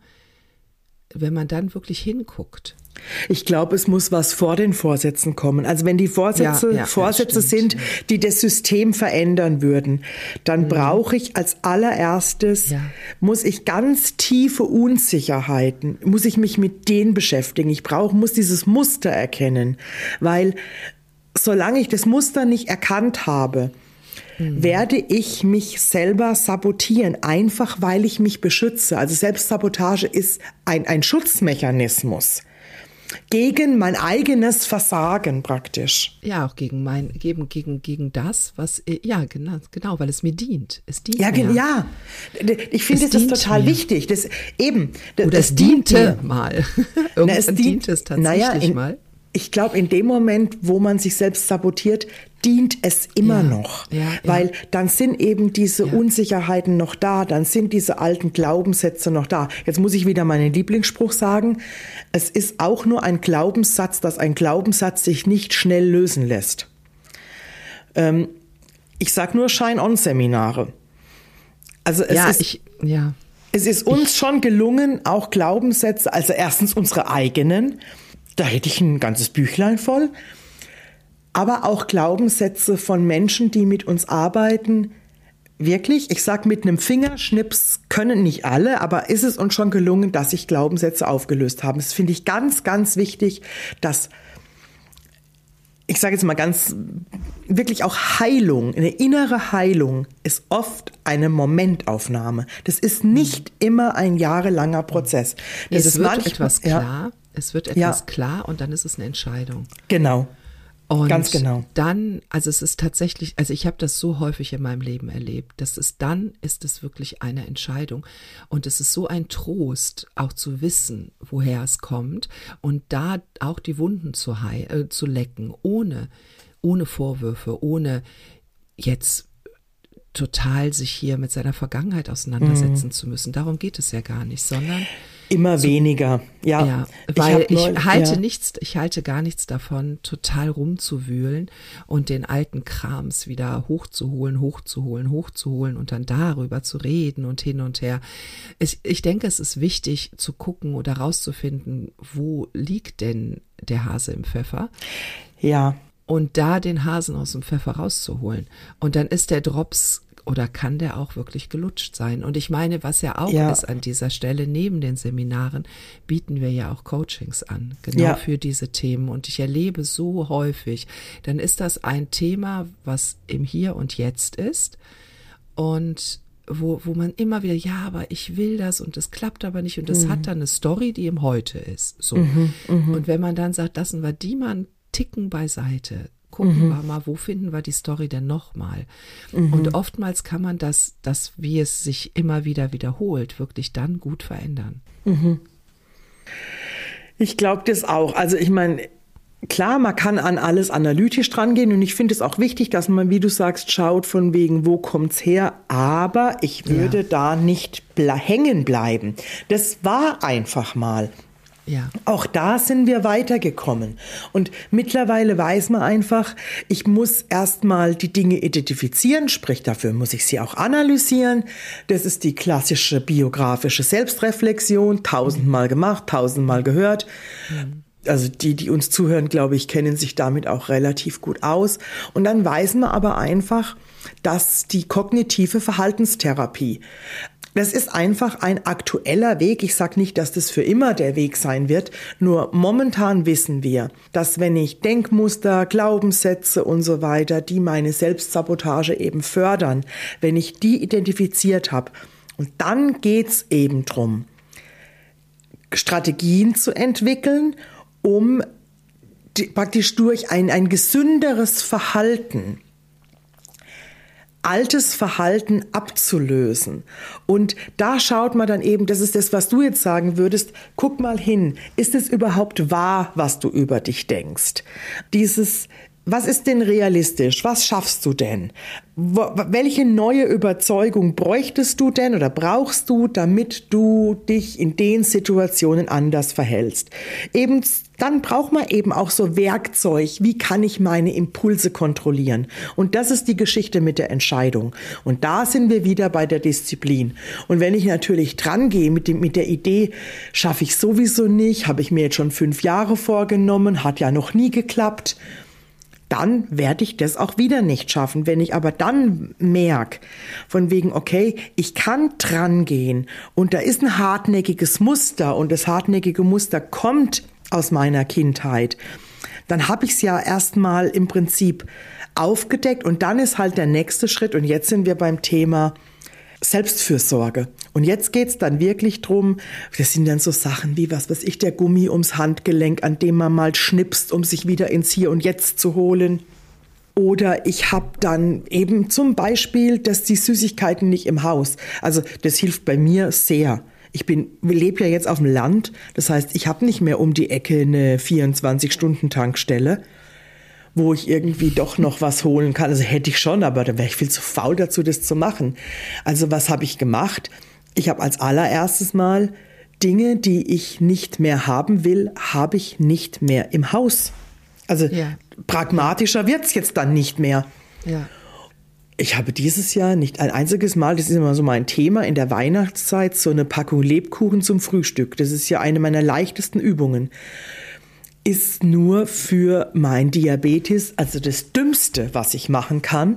wenn man dann wirklich hinguckt. ich glaube, es muss was vor den Vorsätzen kommen. Also wenn die Vorsätze Ja, ja, Vorsätze ja, stimmt, sind, die das System verändern würden, dann brauche ich als allererstes, Ja. muss ich ganz tiefe Unsicherheiten, muss ich mich mit denen beschäftigen. Ich brauche, muss dieses Muster erkennen, weil solange ich das Muster nicht erkannt habe, werde ich mich selber sabotieren, einfach weil ich mich beschütze. Also Selbstsabotage ist ein, ein Schutzmechanismus gegen mein eigenes Versagen praktisch. Ja, auch gegen mein, gegen, gegen, gegen das, was, ja, genau, genau, weil es mir dient. Es dient Ja, mir. gen- ja. Ich finde, Es das ist dient total mir. wichtig. Das, eben, das, Oder es das dient diente mir. mal. Na, Irgendwann dient es tatsächlich naja, in, mal. Ich glaube, in dem Moment, wo man sich selbst sabotiert, dient es immer Ja, noch. ja, ja. Weil dann sind eben diese Ja. Unsicherheiten noch da, dann sind diese alten Glaubenssätze noch da. Jetzt muss ich wieder meinen Lieblingsspruch sagen. Es ist auch nur ein Glaubenssatz, dass ein Glaubenssatz sich nicht schnell lösen lässt. Ähm, ich sage nur Shine-on-Seminare. Also es Ja, ist ich, ja. es ist uns schon gelungen, auch Glaubenssätze, also erstens unsere eigenen, da hätte ich ein ganzes Büchlein voll, aber auch Glaubenssätze von Menschen, die mit uns arbeiten, wirklich, ich sag mit einem Fingerschnips, können nicht alle, aber ist es uns schon gelungen, dass sich Glaubenssätze aufgelöst haben. Das finde ich ganz, ganz wichtig, dass, ich sage jetzt mal ganz, wirklich auch Heilung, eine innere Heilung ist oft eine Momentaufnahme. Das ist nicht immer ein jahrelanger Prozess. Das Es ist wird manchmal- etwas ja, klar, es wird Ja. etwas klar und dann ist es eine Entscheidung. Genau. Und Ganz genau. dann, also es ist tatsächlich, also ich habe das so häufig in meinem Leben erlebt, dass es dann ist es wirklich eine Entscheidung und es ist so ein Trost, auch zu wissen, woher es kommt und da auch die Wunden zu, hei äh, zu lecken, ohne, ohne Vorwürfe, ohne jetzt total sich hier mit seiner Vergangenheit auseinandersetzen Mhm. zu müssen. Darum geht es ja gar nicht, sondern Immer weniger. Ja, ja, Ich weil hab ich, neulich- halte ja. nichts, ich halte gar nichts davon, total rumzuwühlen und den alten Krams wieder hochzuholen, hochzuholen, hochzuholen und dann darüber zu reden und hin und her. Ich, ich denke, es ist wichtig zu gucken oder rauszufinden, wo liegt denn der Hase im Pfeffer? Ja, Und da den Hasen aus dem Pfeffer rauszuholen. Und dann ist der Drops oder kann der auch wirklich gelutscht sein. Und ich meine, was ja auch Ja. ist an dieser Stelle, neben den Seminaren bieten wir ja auch Coachings an, genau Ja. für diese Themen. Und ich erlebe so häufig, dann ist das ein Thema, was im Hier und Jetzt ist und wo, wo man immer wieder, ja, aber ich will das und es klappt aber nicht und es Mhm. hat dann eine Story, die im Heute ist. So. Und wenn man dann sagt, lassen wir die mal einen Ticken beiseite, gucken Mhm. wir mal, wo finden wir die Story denn nochmal? Und oftmals kann man das, das, wie es sich immer wieder wiederholt, wirklich dann gut verändern. Ich glaube das auch. Also ich meine, klar, man kann an alles analytisch dran gehen und ich finde es auch wichtig, dass man, wie du sagst, schaut von wegen, wo kommt's her, aber ich würde ja. da nicht ble- hängen bleiben. Das war einfach mal. Ja. Auch da sind wir weitergekommen. Und mittlerweile weiß man einfach, ich muss erstmal die Dinge identifizieren, sprich dafür muss ich sie auch analysieren. Das ist die klassische biografische Selbstreflexion, tausendmal gemacht, tausendmal gehört. Mhm. Also die, die uns zuhören, glaube ich, kennen sich damit auch relativ gut aus. Und dann weiß man aber einfach, dass die kognitive Verhaltenstherapie, das ist einfach ein aktueller Weg. Ich sage nicht, dass das für immer der Weg sein wird. Nur momentan wissen wir, dass wenn ich Denkmuster, Glaubenssätze und so weiter, die meine Selbstsabotage eben fördern, wenn ich die identifiziert habe, und dann geht's eben drum, Strategien zu entwickeln, um die, praktisch durch ein, ein gesünderes Verhalten altes Verhalten abzulösen. Und da schaut man dann eben, das ist das, was du jetzt sagen würdest, guck mal hin, ist es überhaupt wahr, was du über dich denkst? Dieses, was ist denn realistisch? Was schaffst du denn? Wo, welche neue Überzeugung bräuchtest du denn oder brauchst du, damit du dich in den Situationen anders verhältst? Eben, dann braucht man eben auch so Werkzeug. Wie kann ich meine Impulse kontrollieren? Und das ist die Geschichte mit der Entscheidung. Und da sind wir wieder bei der Disziplin. Und wenn ich natürlich dran gehe mit dem, mit der Idee, schaffe ich sowieso nicht, habe ich mir jetzt schon fünf Jahre vorgenommen, hat ja noch nie geklappt, dann werde ich das auch wieder nicht schaffen. Wenn ich aber dann merke, von wegen, okay, ich kann dran gehen und da ist ein hartnäckiges Muster und das hartnäckige Muster kommt aus meiner Kindheit, dann habe ich es ja erstmal im Prinzip aufgedeckt und dann ist halt der nächste Schritt und jetzt sind wir beim Thema Selbstfürsorge. Und jetzt geht's dann wirklich drum, das sind dann so Sachen wie, was weiß ich, der Gummi ums Handgelenk, an dem man mal schnipst, um sich wieder ins Hier und Jetzt zu holen. Oder ich habe dann eben zum Beispiel, dass die Süßigkeiten nicht im Haus. Also das hilft bei mir sehr. Ich bin, lebe ja jetzt auf dem Land, das heißt, ich habe nicht mehr um die Ecke eine vierundzwanzig-Stunden-Tankstelle, wo ich irgendwie doch noch was holen kann. Also hätte ich schon, aber da wäre ich viel zu faul dazu, das zu machen. Also was habe ich gemacht? Ich habe als allererstes Mal Dinge, die ich nicht mehr haben will, habe ich nicht mehr im Haus. Also ja. Pragmatischer wird's jetzt dann nicht mehr. Ja. Ich habe dieses Jahr nicht ein einziges Mal, das ist immer so mein Thema in der Weihnachtszeit, so eine Packung Lebkuchen zum Frühstück. Das ist ja eine meiner leichtesten Übungen. Ist nur für mein Diabetes, also das Dümmste, was ich machen kann.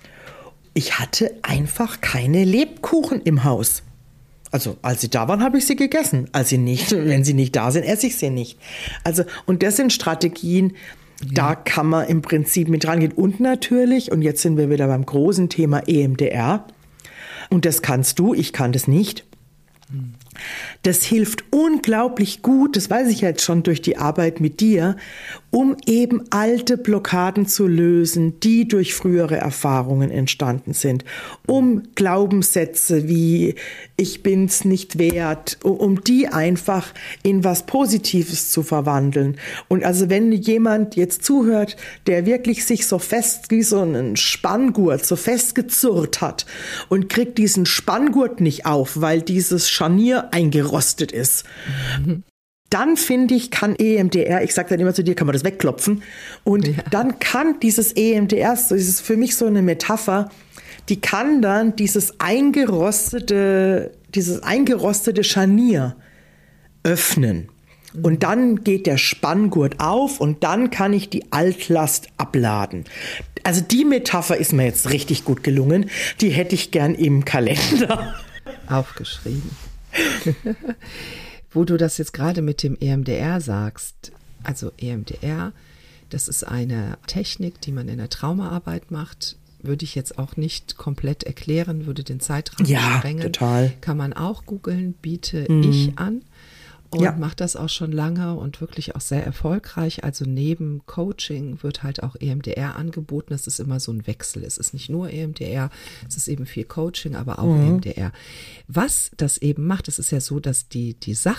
Ich hatte einfach keine Lebkuchen im Haus. Also als sie da waren, habe ich sie gegessen. Als sie nicht, wenn sie nicht da sind, esse ich sie nicht. Also und das sind Strategien, ja. Da kann man im Prinzip mit rangehen. Und natürlich, und jetzt sind wir wieder beim großen Thema E M D R. Und das kannst du, ich kann das nicht. Hm. Das hilft unglaublich gut, das weiß ich jetzt schon durch die Arbeit mit dir, um eben alte Blockaden zu lösen, die durch frühere Erfahrungen entstanden sind, um Glaubenssätze wie ich bin's nicht wert, um die einfach in was Positives zu verwandeln. Und also wenn jemand jetzt zuhört, der wirklich sich so fest wie so einen Spanngurt so festgezurrt hat und kriegt diesen Spanngurt nicht auf, weil dieses Scharnier eingerostet ist. Mhm. Dann finde ich, kann E M D R, ich sage dann immer zu dir, kann man das wegklopfen. Und ja. Dann kann dieses E M D R, das ist für mich so eine Metapher, die kann dann dieses eingerostete, dieses eingerostete Scharnier öffnen. Mhm. Und dann geht der Spanngurt auf und dann kann ich die Altlast abladen. Also die Metapher ist mir jetzt richtig gut gelungen. Die hätte ich gern im Kalender aufgeschrieben. Wo du das jetzt gerade mit dem E M D R sagst, also E M D R, das ist eine Technik, die man in der Traumaarbeit macht, würde ich jetzt auch nicht komplett erklären, würde den Zeitrahmen ja, sprengen. Total. Kann man auch googeln, biete mhm. ich an und ja. mache das auch schon lange und wirklich auch sehr erfolgreich. Also neben Coaching wird halt auch E M D R angeboten. Das ist immer so ein Wechsel. Es ist nicht nur E M D R, es ist eben viel Coaching, aber auch mhm. E M D R. Was das eben macht, es ist ja so, dass die, die Sache,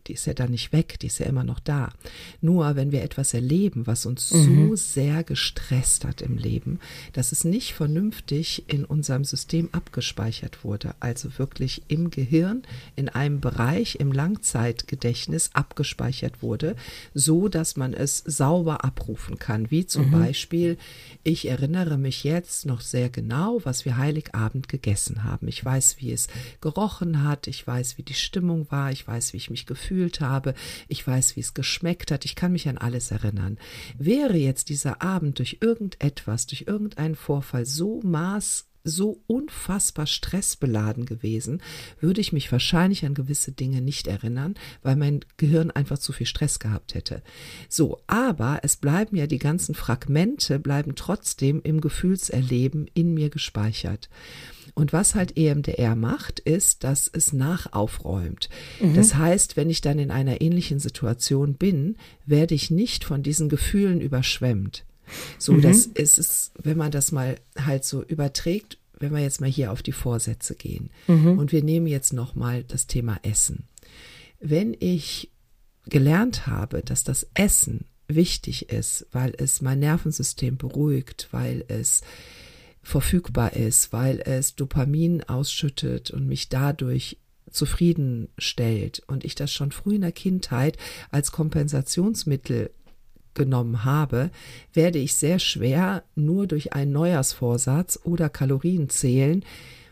die ist ja dann nicht weg, die ist ja immer noch da. Nur wenn wir etwas erleben, was uns Mhm. so sehr gestresst hat im Leben, dass es nicht vernünftig in unserem System abgespeichert wurde, also wirklich im Gehirn, in einem Bereich im Langzeitgedächtnis abgespeichert wurde, so dass man es sauber abrufen kann, wie zum Mhm. Beispiel, ich erinnere mich jetzt noch sehr genau, was wir Heiligabend gegessen haben. Ich weiß, wie es gerochen hat, ich weiß, wie die Stimmung war, ich weiß, wie ich mich gefühlt habe, ich weiß, wie es geschmeckt hat, ich kann mich an alles erinnern. Wäre jetzt dieser Abend durch irgendetwas, durch irgendeinen Vorfall so maß so unfassbar stressbeladen gewesen, würde ich mich wahrscheinlich an gewisse Dinge nicht erinnern, weil mein Gehirn einfach zu viel Stress gehabt hätte. So, aber es bleiben ja die ganzen Fragmente, bleiben trotzdem im Gefühlserleben in mir gespeichert. Und was halt E M D R macht, ist, dass es nachaufräumt. Mhm. Das heißt, wenn ich dann in einer ähnlichen Situation bin, werde ich nicht von diesen Gefühlen überschwemmt. So, mhm. das ist es, wenn man das mal halt so überträgt, wenn wir jetzt mal hier auf die Vorsätze gehen. Mhm. Und wir nehmen jetzt nochmal das Thema Essen. Wenn ich gelernt habe, dass das Essen wichtig ist, weil es mein Nervensystem beruhigt, weil es verfügbar ist, weil es Dopamin ausschüttet und mich dadurch zufriedenstellt und ich das schon früh in der Kindheit als Kompensationsmittel genommen habe, werde ich sehr schwer nur durch einen Neujahrsvorsatz oder Kalorienzählen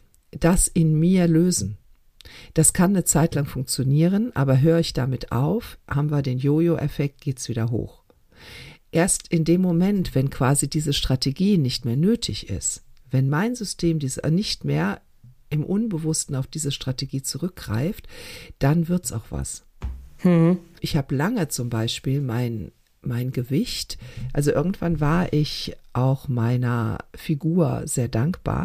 das in mir lösen. Das kann eine Zeit lang funktionieren, aber höre ich damit auf, haben wir den Jojo-Effekt, geht's wieder hoch. Erst in dem Moment, wenn quasi diese Strategie nicht mehr nötig ist, wenn mein System diese nicht mehr im Unbewussten auf diese Strategie zurückgreift, dann wird's auch was. Hm. Ich habe lange zum Beispiel mein mein Gewicht, also irgendwann war ich auch meiner Figur sehr dankbar,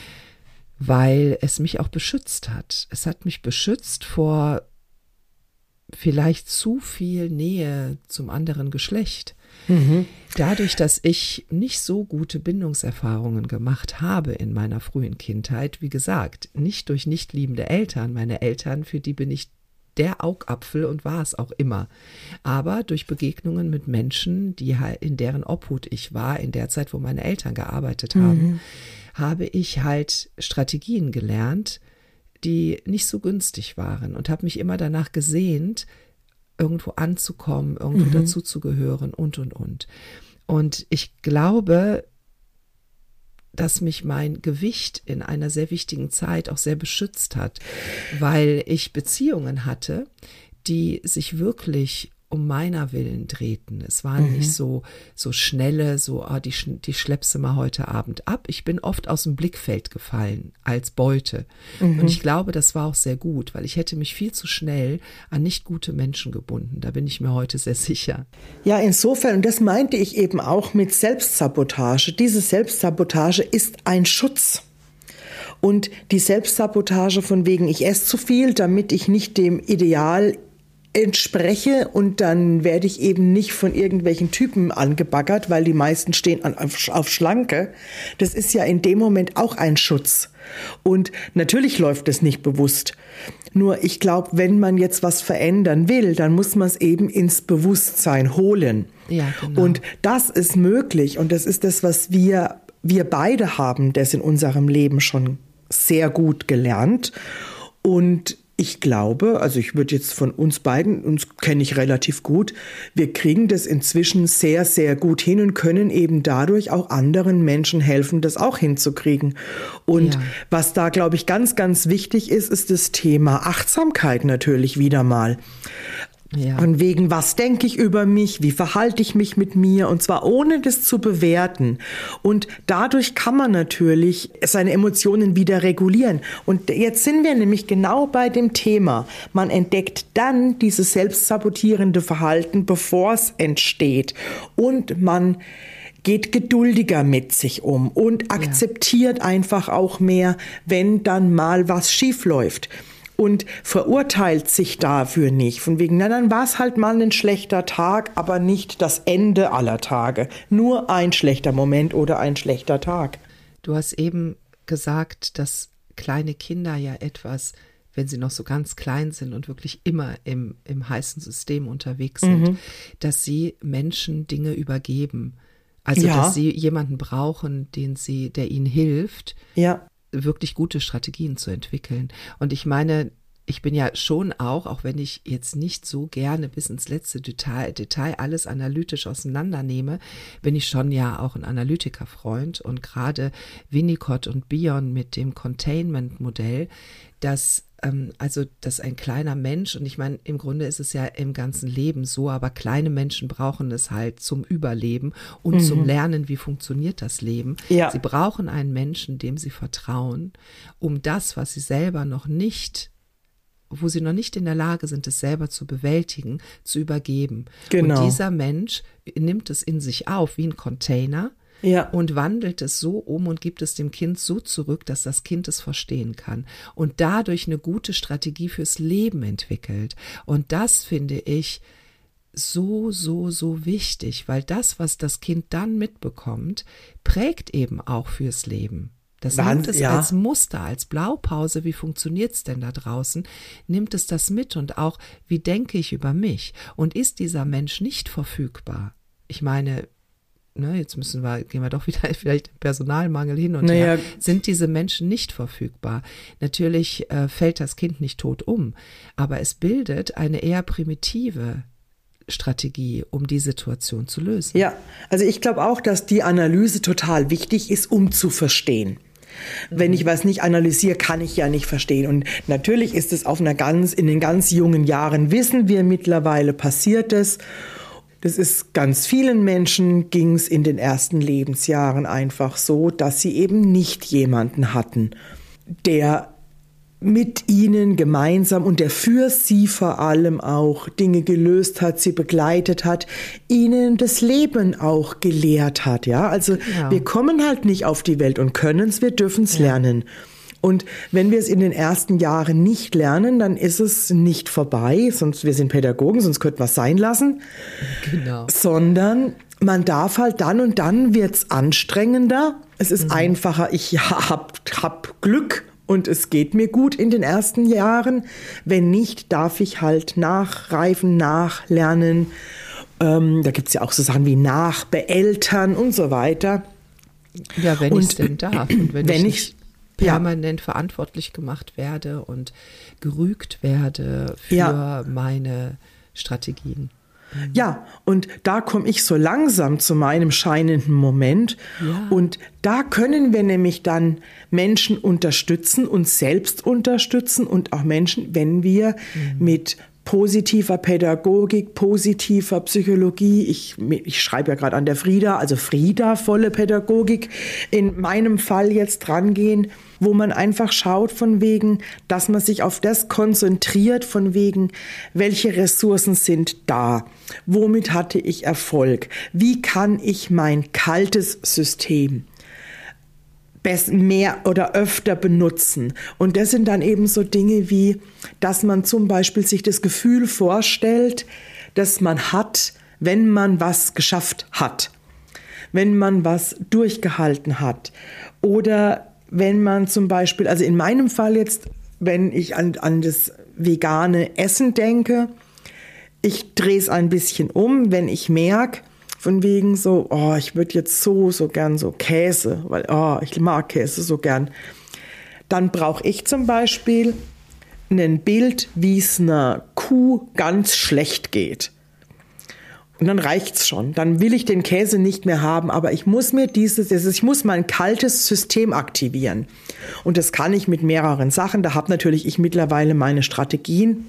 weil es mich auch beschützt hat. Es hat mich beschützt vor vielleicht zu viel Nähe zum anderen Geschlecht. Mhm. Dadurch, dass ich nicht so gute Bindungserfahrungen gemacht habe in meiner frühen Kindheit, wie gesagt, nicht durch nicht liebende Eltern. Meine Eltern, für die bin ich der Augapfel und war es auch immer. Aber durch Begegnungen mit Menschen, die in deren Obhut ich war, in der Zeit, wo meine Eltern gearbeitet haben, mhm. habe ich halt Strategien gelernt, die nicht so günstig waren und habe mich immer danach gesehnt, irgendwo anzukommen, irgendwo mhm. dazuzugehören und, und, und. Und ich glaube, dass mich mein Gewicht in einer sehr wichtigen Zeit auch sehr beschützt hat, weil ich Beziehungen hatte, die sich wirklich um meiner Willen drehten. Es waren mhm. nicht so so schnelle, so ah, die, die schleppst du mal heute Abend ab. Ich bin oft aus dem Blickfeld gefallen als Beute. Mhm. Und ich glaube, das war auch sehr gut, weil ich hätte mich viel zu schnell an nicht gute Menschen gebunden. Da bin ich mir heute sehr sicher. Ja, insofern, und das meinte ich eben auch mit Selbstsabotage. Diese Selbstsabotage ist ein Schutz. Und die Selbstsabotage von wegen, ich esse zu viel, damit ich nicht dem Ideal entspreche, und dann werde ich eben nicht von irgendwelchen Typen angebaggert, weil die meisten stehen an, auf, auf Schlanke. Das ist ja in dem Moment auch ein Schutz. Und natürlich läuft das nicht bewusst. Nur ich glaube, wenn man jetzt was verändern will, dann muss man es eben ins Bewusstsein holen. Ja, genau. Und das ist möglich, und das ist das, was wir, wir beide haben, das in unserem Leben schon sehr gut gelernt. Und ich glaube, also ich würde jetzt von uns beiden, uns kenne ich relativ gut, wir kriegen das inzwischen sehr, sehr gut hin und können eben dadurch auch anderen Menschen helfen, das auch hinzukriegen. Und ja. was da, glaube ich, ganz, ganz wichtig ist, ist das Thema Achtsamkeit natürlich wieder mal. Ja. Von wegen, was denke ich über mich, wie verhalte ich mich mit mir, und zwar ohne das zu bewerten. Und dadurch kann man natürlich seine Emotionen wieder regulieren. Und jetzt sind wir nämlich genau bei dem Thema. Man entdeckt dann dieses selbstsabotierende Verhalten, bevor es entsteht. Und man geht geduldiger mit sich um und akzeptiert ja. einfach auch mehr, wenn dann mal was schief läuft. Und verurteilt sich dafür nicht. Von wegen, na, dann war es halt mal ein schlechter Tag, aber nicht das Ende aller Tage. Nur ein schlechter Moment oder ein schlechter Tag. Du hast eben gesagt, dass kleine Kinder ja etwas wenn sie noch so ganz klein sind und wirklich immer im, im heißen System unterwegs sind, mhm. dass sie Menschen Dinge übergeben. Also, ja. dass sie jemanden brauchen, den sie, der ihnen hilft, ja. wirklich gute Strategien zu entwickeln. Und ich meine, ich bin ja schon auch, auch wenn ich jetzt nicht so gerne bis ins letzte Detail, Detail alles analytisch auseinandernehme, bin ich schon ja auch ein Analytikerfreund. Und gerade Winnicott und Bion mit dem Containment-Modell, dass ähm, also dass ein kleiner Mensch, und ich meine, im Grunde ist es ja im ganzen Leben so, aber kleine Menschen brauchen es halt zum Überleben und mhm. zum Lernen, wie funktioniert das Leben. Ja. Sie brauchen einen Menschen, dem sie vertrauen, um das, was sie selber noch nicht wo sie noch nicht in der Lage sind, es selber zu bewältigen, zu übergeben. Genau. Und dieser Mensch nimmt es in sich auf wie ein Container ja. und wandelt es so um und gibt es dem Kind so zurück, dass das Kind es verstehen kann und dadurch eine gute Strategie fürs Leben entwickelt. Und das finde ich so, so, so wichtig, weil das, was das Kind dann mitbekommt, prägt eben auch fürs Leben. Das Wahnsinn, nimmt es ja. als Muster, als Blaupause, wie funktioniert's denn da draußen, nimmt es das mit und auch, wie denke ich über mich und ist dieser Mensch nicht verfügbar? Ich meine, ne, jetzt müssen wir, gehen wir doch wieder vielleicht im Personalmangel hin und naja. her, sind diese Menschen nicht verfügbar? Natürlich äh, fällt das Kind nicht tot um, aber es bildet eine eher primitive Strategie, um die Situation zu lösen. Ja, also ich glaube auch, dass die Analyse total wichtig ist, um zu verstehen. Wenn ich was nicht analysiere, kann ich ja nicht verstehen. Und natürlich ist es auf einer ganz, in den ganz jungen Jahren, wissen wir mittlerweile, passiert es. Das ist ganz vielen Menschen ging es in den ersten Lebensjahren einfach so, dass sie eben nicht jemanden hatten, der mit ihnen gemeinsam und der für sie vor allem auch Dinge gelöst hat, sie begleitet hat, ihnen das Leben auch gelehrt hat, ja. Also ja. wir kommen halt nicht auf die Welt und können es, wir dürfen es ja. lernen. Und wenn wir es in den ersten Jahren nicht lernen, dann ist es nicht vorbei, sonst wir sind Pädagogen, sonst könnten wir es sein lassen. Genau. Sondern man darf halt dann und dann wird's anstrengender. Es ist mhm. einfacher, ich hab, hab Glück. Und es geht mir gut in den ersten Jahren. Wenn nicht, darf ich halt nachreifen, nachlernen. Ähm, da gibt es ja auch so Sachen wie nachbeeltern und so weiter. Ja, wenn ich es denn darf. Und wenn, wenn ich, ich permanent ja. verantwortlich gemacht werde und gerügt werde für ja. meine Strategien. Ja, und da komme ich so langsam zu meinem scheinenden Moment. Ja. Und da können wir nämlich dann Menschen unterstützen, uns selbst unterstützen und auch Menschen, wenn wir mhm. mit positiver Pädagogik, positiver Psychologie, ich, ich schreibe ja gerade an der Frieda, also Frieda-volle Pädagogik, in meinem Fall jetzt rangehen, wo man einfach schaut von wegen, dass man sich auf das konzentriert, von wegen, welche Ressourcen sind da, womit hatte ich Erfolg, wie kann ich mein kaltes System mehr oder öfter benutzen. Und das sind dann eben so Dinge wie, dass man zum Beispiel sich das Gefühl vorstellt, dass man hat, wenn man was geschafft hat, wenn man was durchgehalten hat. Oder wenn man zum Beispiel, also in meinem Fall jetzt, wenn ich an, an das vegane Essen denke, ich drehe es ein bisschen um, wenn ich merke, von wegen so, oh, ich würde jetzt so, so gern so Käse, weil, oh, ich mag Käse so gern. Dann brauche ich zum Beispiel ein Bild, wie es einer Kuh ganz schlecht geht. Und dann reicht's schon. Dann will ich den Käse nicht mehr haben, aber ich muss mir dieses, ich muss mein kaltes System aktivieren. Und das kann ich mit mehreren Sachen. Da habe natürlich ich mittlerweile meine Strategien.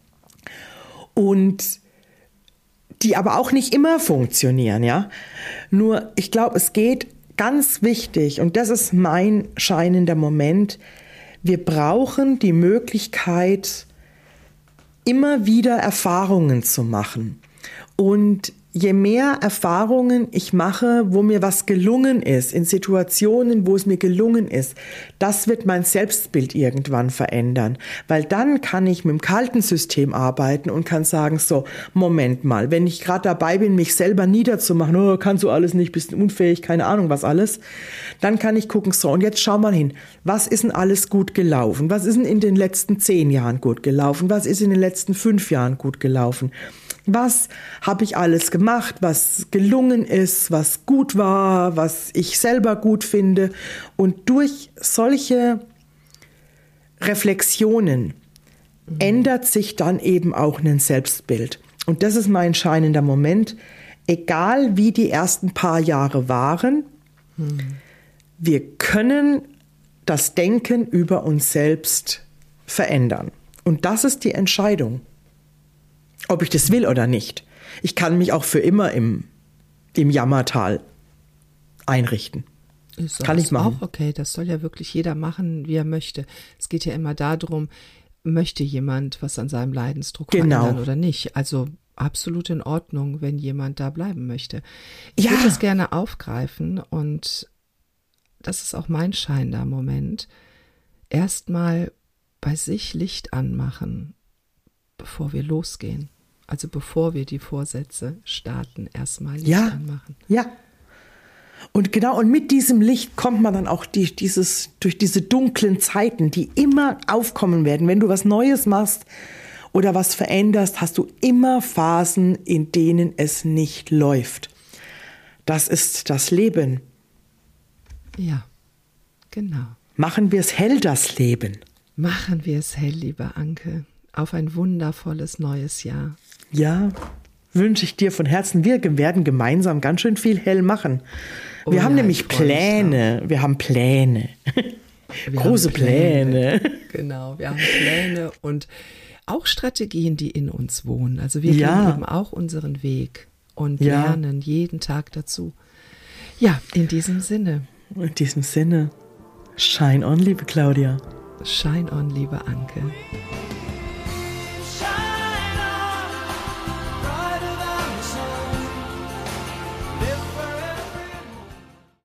Und die aber auch nicht immer funktionieren, ja. Nur, ich glaube, es geht ganz wichtig, und das ist mein scheinender Moment, wir brauchen die Möglichkeit, immer wieder Erfahrungen zu machen. Und je mehr Erfahrungen ich mache, wo mir was gelungen ist, in Situationen, wo es mir gelungen ist, das wird mein Selbstbild irgendwann verändern. Weil dann kann ich mit dem kalten System arbeiten und kann sagen, so, Moment mal, wenn ich gerade dabei bin, mich selber niederzumachen, oh, kannst du alles nicht, bist unfähig, keine Ahnung was alles, dann kann ich gucken, so, und jetzt schau mal hin, was ist denn alles gut gelaufen? Was ist denn in den letzten zehn Jahren gut gelaufen? Was ist in den letzten fünf Jahren gut gelaufen? Was habe ich alles gemacht, was gelungen ist, was gut war, was ich selber gut finde? Und durch solche Reflexionen mhm. ändert sich dann eben auch ein Selbstbild. Und das ist mein entscheidender Moment. Egal wie die ersten paar Jahre waren, mhm. wir können das Denken über uns selbst verändern. Und das ist die Entscheidung. Ob ich das will oder nicht. Ich kann mich auch für immer im, im Jammertal einrichten. Ist kann ich machen. Auch okay, das soll ja wirklich jeder machen, wie er möchte. Es geht ja immer darum, möchte jemand was an seinem Leidensdruck genau. verändern oder nicht. Also absolut in Ordnung, wenn jemand da bleiben möchte. Ich ja. würde das gerne aufgreifen und das ist auch mein scheinender Moment. Erstmal bei sich Licht anmachen, bevor wir losgehen. Also bevor wir die Vorsätze starten, erstmal Licht ja, anmachen. Ja, und genau, und mit diesem Licht kommt man dann auch die, dieses, durch diese dunklen Zeiten, die immer aufkommen werden. Wenn du was Neues machst oder was veränderst, hast du immer Phasen, in denen es nicht läuft. Das ist das Leben. Ja, genau. Machen wir es hell, das Leben. Machen wir es hell, liebe Anke. Auf ein wundervolles neues Jahr. Ja, wünsche ich dir von Herzen. Wir werden gemeinsam ganz schön viel hell machen. Wir oh haben ja, nämlich Pläne. Wir haben Pläne. Wir Große haben Pläne. Pläne. Genau, wir haben Pläne und auch Strategien, die in uns wohnen. Also wir ja. gehen eben auch unseren Weg und ja. lernen jeden Tag dazu. Ja, in diesem Sinne. In diesem Sinne. Shine on, liebe Claudia. Shine on, liebe Anke.